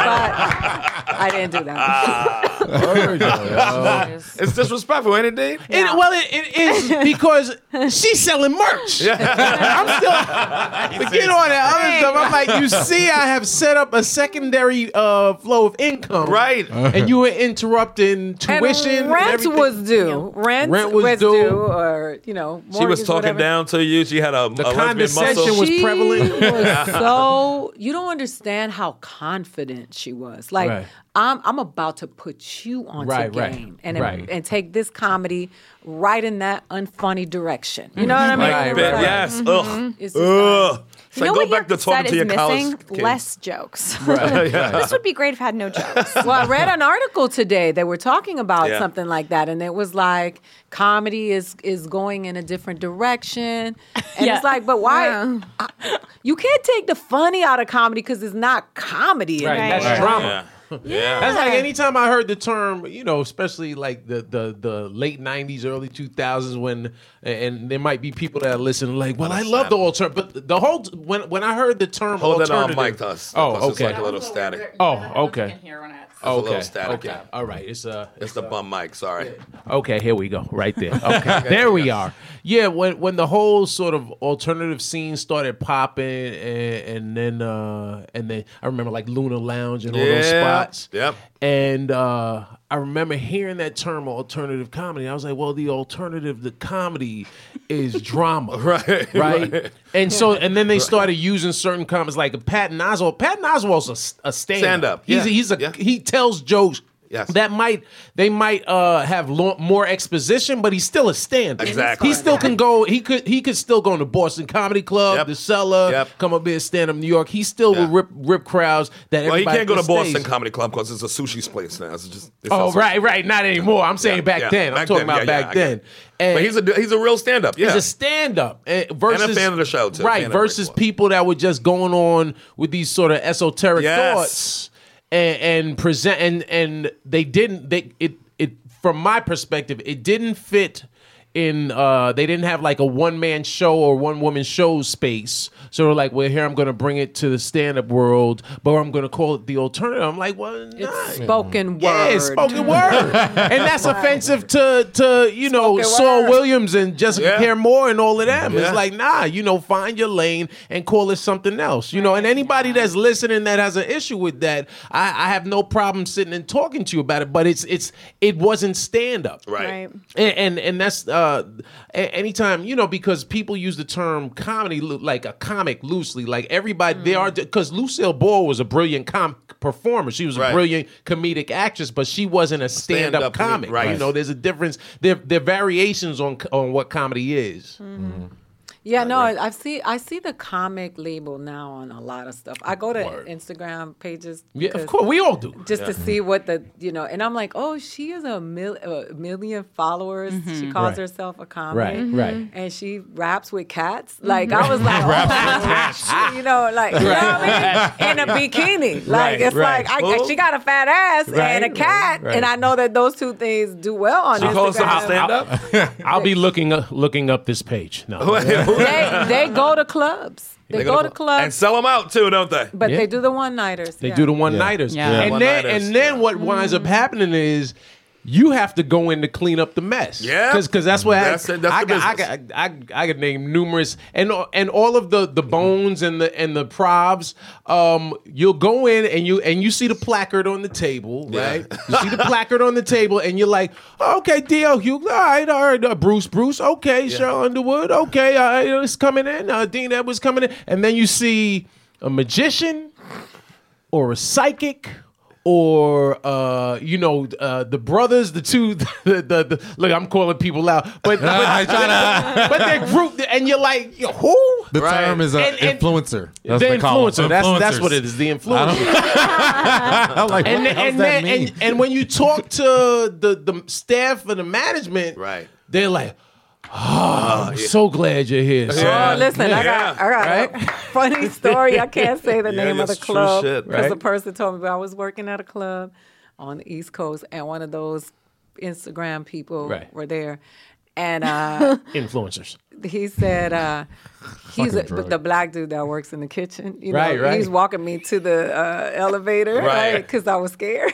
But I didn't do that. Word, yo. It's disrespectful, ain't it, Dave? It, well, it, it is because she's selling merch. I'm still forget all that other stuff. I'm like, you see, I have set up a secondary uh, flow of income, Right. And you were interrupting tuition. And and rent everything. was due. Rent, Rent was was, due. due. or you know, She was mortgage, talking whatever. down to you. She had a, The a lesbian condescension muscle. was She prevalent. was so you don't understand how confident she was. Like Right. I'm, I'm about to put you onto Right, right, game and right. and take this comedy right in that unfunny direction. You know what I mean? Like, Right, bit- right. yes. Ugh. It's just Ugh. It's You know like, what go back your to talking set to your is college missing? kids. Less jokes. Right. This would be great if it had no jokes. well, I read an article today that were talking about Yeah. something like that, and it was like comedy is is going in a different direction, and Yeah. it's like, but why? Yeah. I- you can't take the funny out of comedy because it's not comedy. Right, anymore. that's Right. drama. Yeah. Yeah. That's like anytime I heard the term, you know, especially like the the, the late nineties, early two thousands, when and there might be people that listen like, well, I love the alternative, but the whole when when I heard the term Hold that on alternative, mic to us. Oh, Because It's okay. like a little static. Oh, okay. a Okay. little static, Okay. yeah. All right. It's uh. It's the bum mic. Sorry. Okay, here we go. Right there. Okay, there we are. Yeah, when when the whole sort of alternative scene started popping, and, and then uh, and then I remember like Luna Lounge and all those Yeah. spots. Yep. And uh, I remember hearing that term alternative comedy. I was like, well, the alternative, the comedy is drama. Right, Right. right. And so, and then they started using certain comments like Patton Oswalt. Patton Oswalt's a, a stand-up. Stand-up, He's, yeah, a, he's a, yeah. he tells jokes. Yes. That might they might uh, have lo- more exposition, but he's still a stand-up. Exactly. He still can go. He could he could still go into Boston Comedy Club, Yep. the Cellar, Yep. come up here stand up in New York. He still Yeah. will rip rip crowds that Well, he everybody can't go to stays. Boston Comedy Club because it's a sushi's place now. It's just. It's Oh also- right, right, not anymore. I'm saying Yeah, back yeah. then. I'm Back talking then, about yeah, yeah, back I get then. it. But he's a he's a real stand up. Yeah. He's a stand-up eh, versus And a fan of the show, too. right? Fan of Versus Rick Ross. people that were just going on with these sort of esoteric Yes. thoughts and, and present and and they didn't. They it it from my perspective, it didn't fit in. Uh, they didn't have like a one-man show or one-woman show space. So they're like, well, here I'm going to bring it to the stand-up world, but I'm going to call it the alternative. I'm like, well, nah. It's spoken Yeah, word. it's spoken word, and that's offensive to to you know Spoken Saul word. Williams and Jessica Yeah. Care Moore and all of them. Yeah. It's like, nah, you know, find your lane and call it something else, you know. And anybody that's listening that has an issue with that, I, I have no problem sitting and talking to you about it. But it's it's it wasn't stand up, Right. Right. and, and and that's uh, a- anytime you know because people use the term comedy lo- like a comic loosely, like everybody they are because Lucille Ball was a brilliant com- performer. She was a Right. brilliant comedic actress, but she wasn't a stand-up, stand-up comic. comedic, right. You know, there's a difference. There there are variations on on what comedy is. Mm-hmm. Yeah, no, I see. I see the comic label now on a lot of stuff. I go to Word. Instagram pages. Yeah, of course, we all do. Just yeah. to see what the you know, and I'm like, oh, she has a, mil- a million followers. Mm-hmm. She calls right. herself a comic, right? Mm-hmm. Right. And she raps with cats. Like I was like, oh, you know, like you know what I mean, in a bikini. Like right, it's right. like I, she got a fat ass right, and a cat, right, right. and I know that those two things do well on she Instagram. calls herself stand up. I'll be looking uh, looking up this page. No. they they go to clubs. They, they go, go to clubs and sell them out too, don't they? But yeah. they do the one nighters. They yeah. do the one nighters. Yeah. Yeah. And One-nighters. then and then yeah. what winds up happening is you have to go in to clean up the mess. Yeah, because that's what that's I, it, that's I, the I, I, I, I could name numerous and and all of the, the bones and the and the probs. Um, you'll go in and you and you see the placard on the table, right? Yeah. You see the placard on the table, and you're like, oh, okay, D L Hugh, all right, all right, uh, Bruce, Bruce, okay, yeah. Cheryl Underwood, okay, uh, it's coming in. Uh, Dean Edwards coming in, and then you see a magician or a psychic. Or uh, you know uh, the brothers, the two. The, the, the look, I'm calling people out, but but, but they're grouped, and you're like, yo, who? The right. term is an influencer. That's the influencer. That's that's what it is. The influencer. I'm like, and what the and, that then, and and when you talk to the the staff and the management, right? They're like, oh, I'm yeah. so glad you're here. So. Oh, listen, yeah. I got, I got right? a funny story. I can't say the yeah, name of the club because right? the person told me, but I was working at a club on the East Coast, and one of those Instagram people right. were there, and uh, influencers. He said uh, he's a, the black dude that works in the kitchen. You know, right, right. He's walking me to the uh, elevator, right? Because right, I was scared,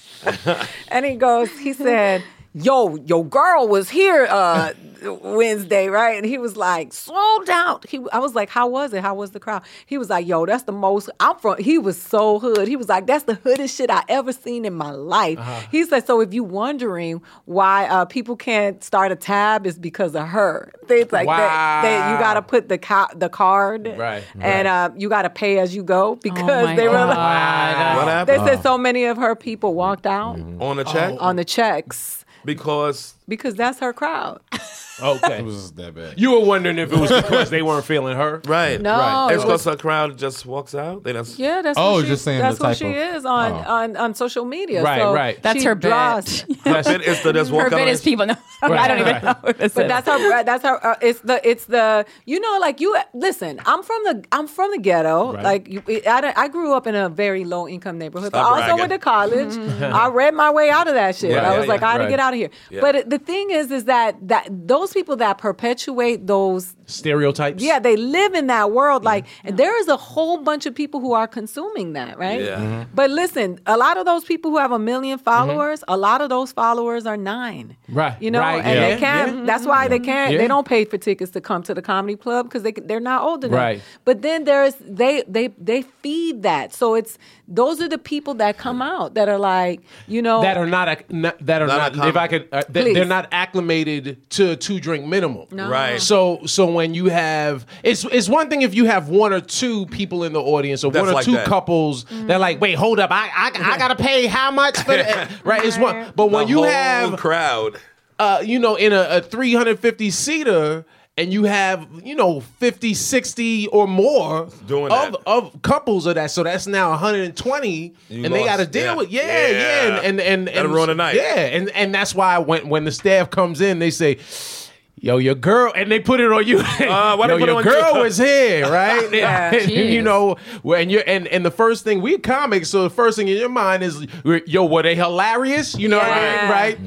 and he goes, he said, "Yo, your girl was here." Uh, Wednesday, right? And he was like, slow down. He, I was like, how was it? How was the crowd? He was like, yo, that's the most, I'm from, he was so hood. He was like, that's the hoodest shit I ever seen in my life. Uh-huh. He said, so if you wondering why uh, people can't start a tab, it's because of her. Things like wow. that. They, you got to put the ca- the card right, and right. Uh, you got to pay as you go because oh they God. were like, wow. What happened? They said so many of her people walked out mm-hmm. on the check on the checks. Because because that's her crowd. Okay. It was that bad. You were wondering if it was because they weren't feeling her? Right. No. Right. It's it because was- the crowd just walks out? They just, Yeah, that's Oh, who she, just saying that's the who type she of- is on, Oh. on, on social media. Right, so right. That's she her bit. draws- That's it. It's the just walk Her out. bit is people. No, I don't even right. know what this But is. that's her. That's her. Uh, it's the. It's the. You know, like you. Listen, I'm from the. I'm from the ghetto. Right. Like you, I, I grew up in a very low income neighborhood. But Stop I also bragging. went to college. I read my way out of that shit. Right, I yeah, was like, yeah, I had right. to get out of here. Yeah. But it, the thing is, is that that those people that perpetuate those. Stereotypes? Yeah, they live in that world. Like, and there is a whole bunch of people who are consuming that, right? Yeah. Mhm. But listen, a lot of those people who have a million followers, a lot of those followers are nine. Right, You know, right, and yeah. they can't. Yeah. That's why they can't. Yeah. They don't pay for tickets to come to the comedy club because they they're not old enough. Right. But then there's they they they feed that. So it's those are the people that come out that are like, you know, That are not, ac- not that are Not not, a if I could uh, they, Please. they're not acclimated to a two drink minimum. No. Right. So so when you have it's it's one thing if you have one or two people in the audience or That's one or like two that. couples they're like, wait, hold up, I I, I gotta pay how much for that? Right? It's one. But when the you whole have crowd. uh, you know, in a, a three hundred fifty seater and you have, you know, fifty, sixty or more Doing of, that. of couples of that. So that's now one hundred twenty You and they got to lost. deal Yeah. with, yeah, Yeah. yeah. And, and, and, That'll and ruin the night. Yeah. And, and that's why when, when the staff comes in, they say, yo, your girl, and they put it on you. Uh, why they yo, put it your on girl you? was here, right? Yeah. And, you know, when you're and, and the first thing we comics, so the first thing in your mind is, yo, were they hilarious? You know, Yeah. right?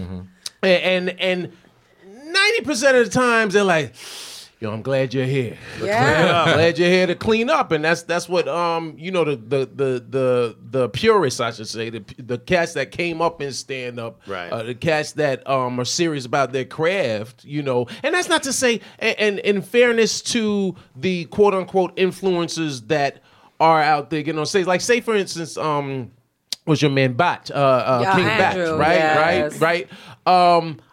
And and ninety percent of the times they're like, yo, I'm glad you're here. Yeah. I'm glad you're here to clean up, and that's that's what um you know the the the the, the purists, I should say, the the cats that came up in stand up, Right. Uh, the cats that um are serious about their craft, you know, and that's not to say, and, and in fairness to the quote unquote influencers that are out there, you know, say like say for instance um was your man Bot, uh, uh Yeah, King Andrew, Bot, right, yes. right, right. Um,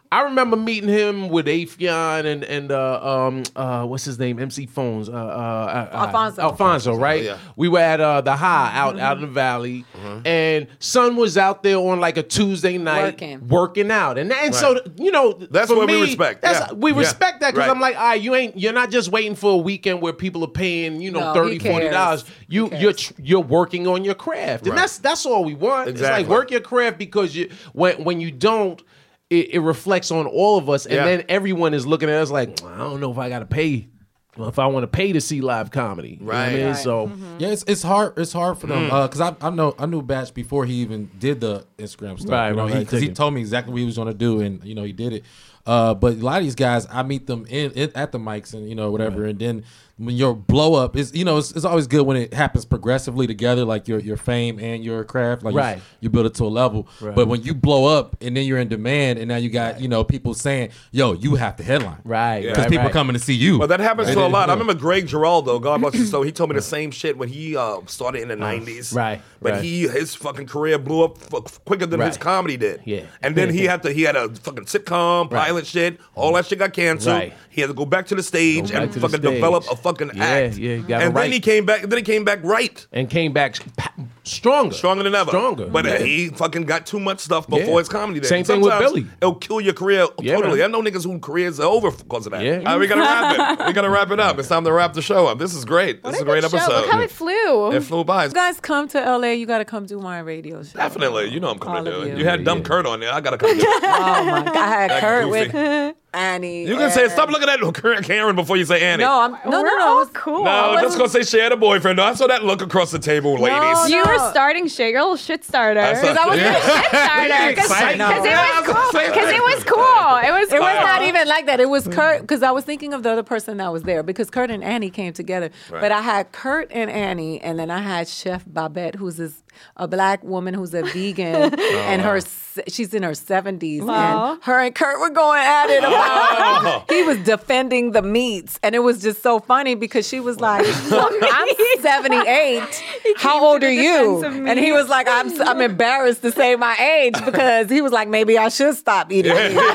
I remember meeting him with Afion and and uh, um uh what's his name M C Phones uh, uh, uh Alfonso. Alfonso, right? Oh, yeah. We were at uh, the High out Mm-hmm. out in the valley, and Son was out there on like a Tuesday night Working. working out, and and so you know That's for what we me, respect. That's, Yeah. We Yeah. respect that because Right. I'm like, all right, you ain't you're not just waiting for a weekend where people are paying you know No, thirty, he forty dollars. cares. You He you're cares. tr- you're working on your craft, and Right. that's that's all we want. Exactly. It's like work your craft because you when when you don't. It, it reflects on all of us, and Yeah. then everyone is looking at us like, I don't know if I got to pay, well, if I want to pay to see live comedy. You know what I Right. mean? Right. So Yeah, it's it's hard. It's hard for them Mm. because I I know I knew Batch before he even did the Instagram stuff. Right, you know, right, right. because he, Take it. told me exactly what he was going to do, and you know he did it. Uh, but a lot of these guys, I meet them in, in at the mics and you know whatever, and then when your blow up is, you know, it's, it's always good when it happens progressively together, like your your fame and your craft, like Right. you, you build it to a level. Right. But when you blow up and then you're in demand, and now you got you know people saying, "Yo, you have to headline," right, Because right, people right. coming to see you. Well, that happens They to a didn't lot. I know. remember Greg Giraldo, God bless his soul. He told me the same shit when he uh, started in the nineties. right, But right. he his fucking career blew up f- quicker than his Right. comedy did. Yeah. And then he had to he had a fucking sitcom, Right. pilot shit. All that shit got canceled. Right. He had to go back to the stage Go back and to the fucking stage. develop a fucking Yeah, act. yeah, you gotta and write. then he came back. Then he came back right. and came back pa- stronger, Stronger than ever. stronger. But uh, Yeah. he fucking got too much stuff before Yeah. his comedy days. Same thing with Sometimes Billy. It'll kill your career Yeah, totally. man. I know niggas whose careers are over because of that. Yeah. All right, we gotta wrap it. We gotta wrap it up. It's time to wrap the show up. This is great. This is a great Good show. episode. Look how it flew. It flew by. You guys come to L A, you got to come do my radio show. Definitely. You know I'm coming All to do of it. you. You had Dumb Yeah. Kurt on there. I gotta come do it. Oh my God, I had That Kurt goofy. with Annie. You can say, and- stop looking at Karen before you say Annie. No, I'm no, no, We're no. all it's- cool. No, just gonna say she had a boyfriend. No, I saw that look across the table, ladies. You No. were starting shit. You're a little shit starter. I saw- Because I was Yeah. a shit starter. Because Excited. it was Yeah, cool. I was saying Because that. it was cool. It was It cool. was not even like that. It was Kurt because I was thinking of the other person that was there because Kurt and Annie came together. Right. But I had Kurt and Annie, and then I had Chef Babette, who's this a black woman who's a vegan, and her se- she's in her seventies, Wow. and her and Kurt were going at it about. Oh. He was defending the meats, and it was just so funny because she was like, well, "I'm seventy-eight. How came old to are the you?" defense of And he meat. was like, "I'm I'm embarrassed to say my age because he was like, maybe I should stop eating meat." It was,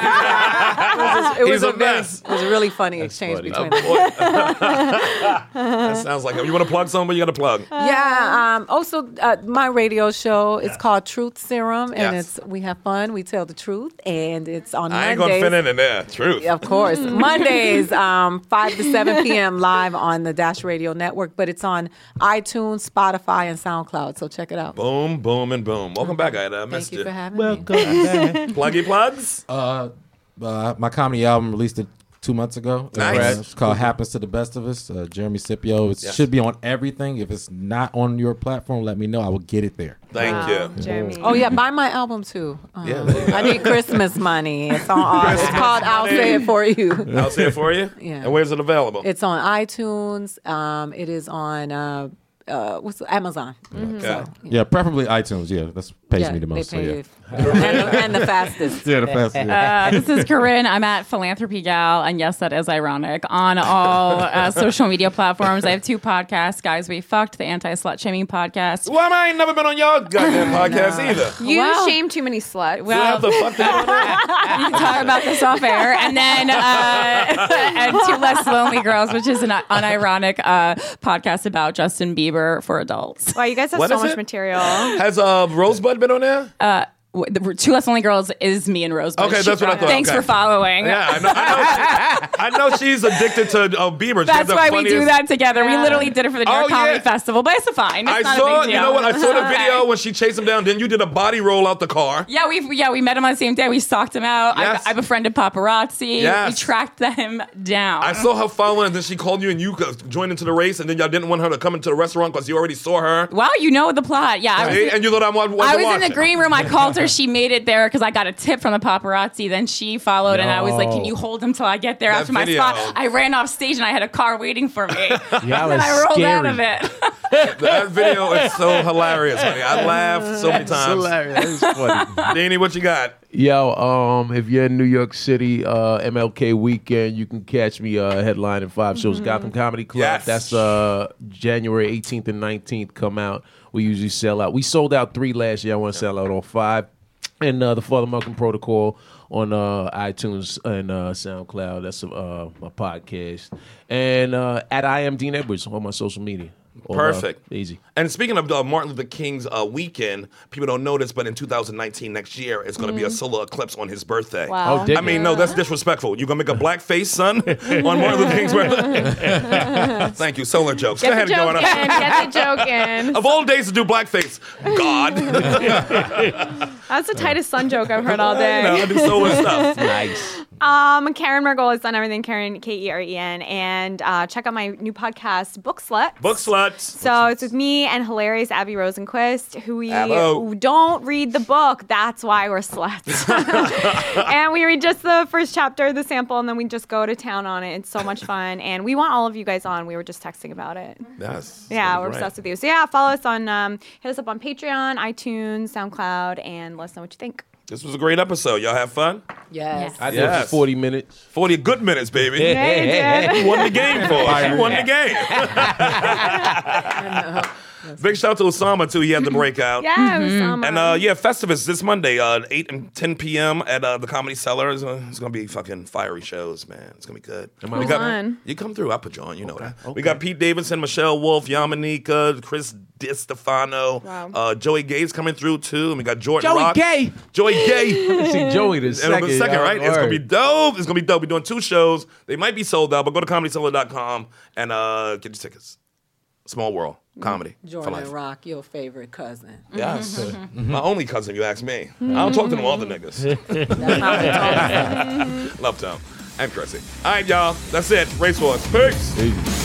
just- it was He's a a very, mess. it was a really funny exchange funny. between Oh, them. boy. That sounds like it. You want to plug something? You got to plug. Yeah. Um, also, uh, my radio show is called Truth Serum, and Yes. it's we have fun. We tell the truth, and it's on I ain't gonna Mondays. fit in in there. Truth. Of course, Mondays, um, five to seven p.m. live on the Dash Radio Network, but it's on iTunes, Spotify, and SoundCloud. So check it out. Boom, boom, and boom. Welcome back, Ida. I Thank missed you you. for having me. Pluggy plugs. Uh, uh, my comedy album released it two months ago. Nice. Uh, it's called "Happens to the Best of Us." Uh, Jeremy Scipio. It Yes. should be on everything. If it's not on your platform, let me know. I will get it there. Thank you. Jeremy. Oh yeah, buy my album too. Um, Yeah, there you go. I need Christmas money. It's on. Uh, it's called "I'll Say It For You." I'll say it for you. Yeah. And where's it available? It's on iTunes. Um, it is on uh, uh, what's the, Amazon. okay. Yeah, preferably iTunes. Yeah, that's pays Yeah, me the most. So they pay yeah, you. and, the, and the fastest. yeah, the fastest. Yeah. Uh, this is Corinne. I'm at Philanthropy Gal, and yes, that is ironic. On all uh, social media platforms, I have two podcasts. Guys, We Fucked, the anti-slut shaming podcast. Well, I ain't never been on your goddamn podcast either. You Well- shame too many sluts. Well, the fuck they doing that? You can talk about this off air, and then uh, and Two Less Lonely Girls, which is an unironic uh, podcast about Justin Bieber for adults. Wow, you guys have What so is much it? material. Has uh, Rosebud been on there? Uh, w- the Two Less Lonely Girls is me and Rosebud. Okay, that's what I thought. Thanks Okay. for following. Yeah, I know. I know, I know she's addicted to uh, Bieber. She has That's the why we do funniest- that together. We literally did it for the New York Oh, yeah. Comedy Festival, but it's fine. It's I not saw. a big deal. You know what? I saw the Okay. video when she chased him down. Then you did a body roll out the car. Yeah, we yeah we met him on the same day. We stalked him out. Yes. I, I befriended paparazzi. Yes. We tracked them down. I saw her following, and then she called you, and you joined into the race, and then y'all didn't want her to come into the restaurant because you already saw her. Wow, you know the plot. Yeah, I was, See? And you thought I wanted I to was watch in the it. green room. I called her. She made it there because I got a tip from the paparazzi. Then she followed, and I was like, "Can you hold him till I get there That after my video. spot?" I ran off stage, and I had a car waiting for me. Y'all and is I rolled out scary. of it. That video is so hilarious, honey. I laughed so many That's times. hilarious. That is funny. Danny, what you got? Yo, um, if you're in New York City, uh, M L K weekend, you can catch me uh, headlining five shows. Gotham Comedy Club. Yes. That's uh, January eighteenth and nineteenth. Come out. We usually sell out. We sold out three last year. I want to sell out all five. and uh, the Father Malcolm Protocol on uh, iTunes and uh, SoundCloud. That's uh, my podcast. And uh, at I am Dean Edwards on my social media. Or, Perfect. Uh, easy. And speaking of uh, Martin Luther King's uh, weekend, people don't know this, but in two thousand nineteen, next year, it's going to Mm. be a solar eclipse on his birthday. Wow. Oh, dick. I mean, no, that's disrespectful. You going to make a black face, son, on Martin Luther King's birthday? Thank you. Solar jokes. Go Get ahead the and go joke on. in. Get the joke in. Of all days to do blackface, God. That's the tightest sun joke I've heard all day. You know, I do solar stuff. Nice. Um, Karen Margolis on everything. Karen K E R E N, and uh, check out my new podcast, Book Sluts. Book sluts. So it's with me and hilarious Abby Rosenquist, who we Abbo. don't read the book. That's why we're sluts. And we read just the first chapter, the sample, and then we just go to town on it. It's so much fun, and we want all of you guys on. We were just texting about it. Yes. Yeah, we're obsessed with you. So yeah, follow us on, um, hit us up on Patreon, iTunes, SoundCloud, and let us know what you think. This was a great episode. Y'all have fun? Yes. I did Yes. for forty minutes. forty good minutes, baby. Yeah, you did. You won the game for us. You won the game. Big shout out to Osama, too. He had the breakout. Yeah, it was um, And uh, yeah, Festivus this Monday, uh, eight and ten p.m. at uh, the Comedy Cellar. It's, uh, it's going to be fucking fiery shows, man. It's going to be good. Am I we on? got, on? You come through. I'll put you on. You know that. okay. We got Pete Davidson, Michelle Wolf, Yamanika, Chris DiStefano. Wow. Uh, Joey Gay's coming through, too. And we got Jordan Joey Rock. Gay. Joey Gay. See Joey the And second. the second, y'all. right? It's gonna be Word. dope. It's gonna be dope. We're doing two shows. They might be sold out, but go to comedy cellar dot com and uh, get your tickets. Small world comedy for Jordan life. Rock, your favorite cousin. Yes, my only cousin. You ask me. I don't talk to them other niggas. That's how we talk. Love them and Chrissy. All right, y'all. That's it. Race Wars. Peace. Peace.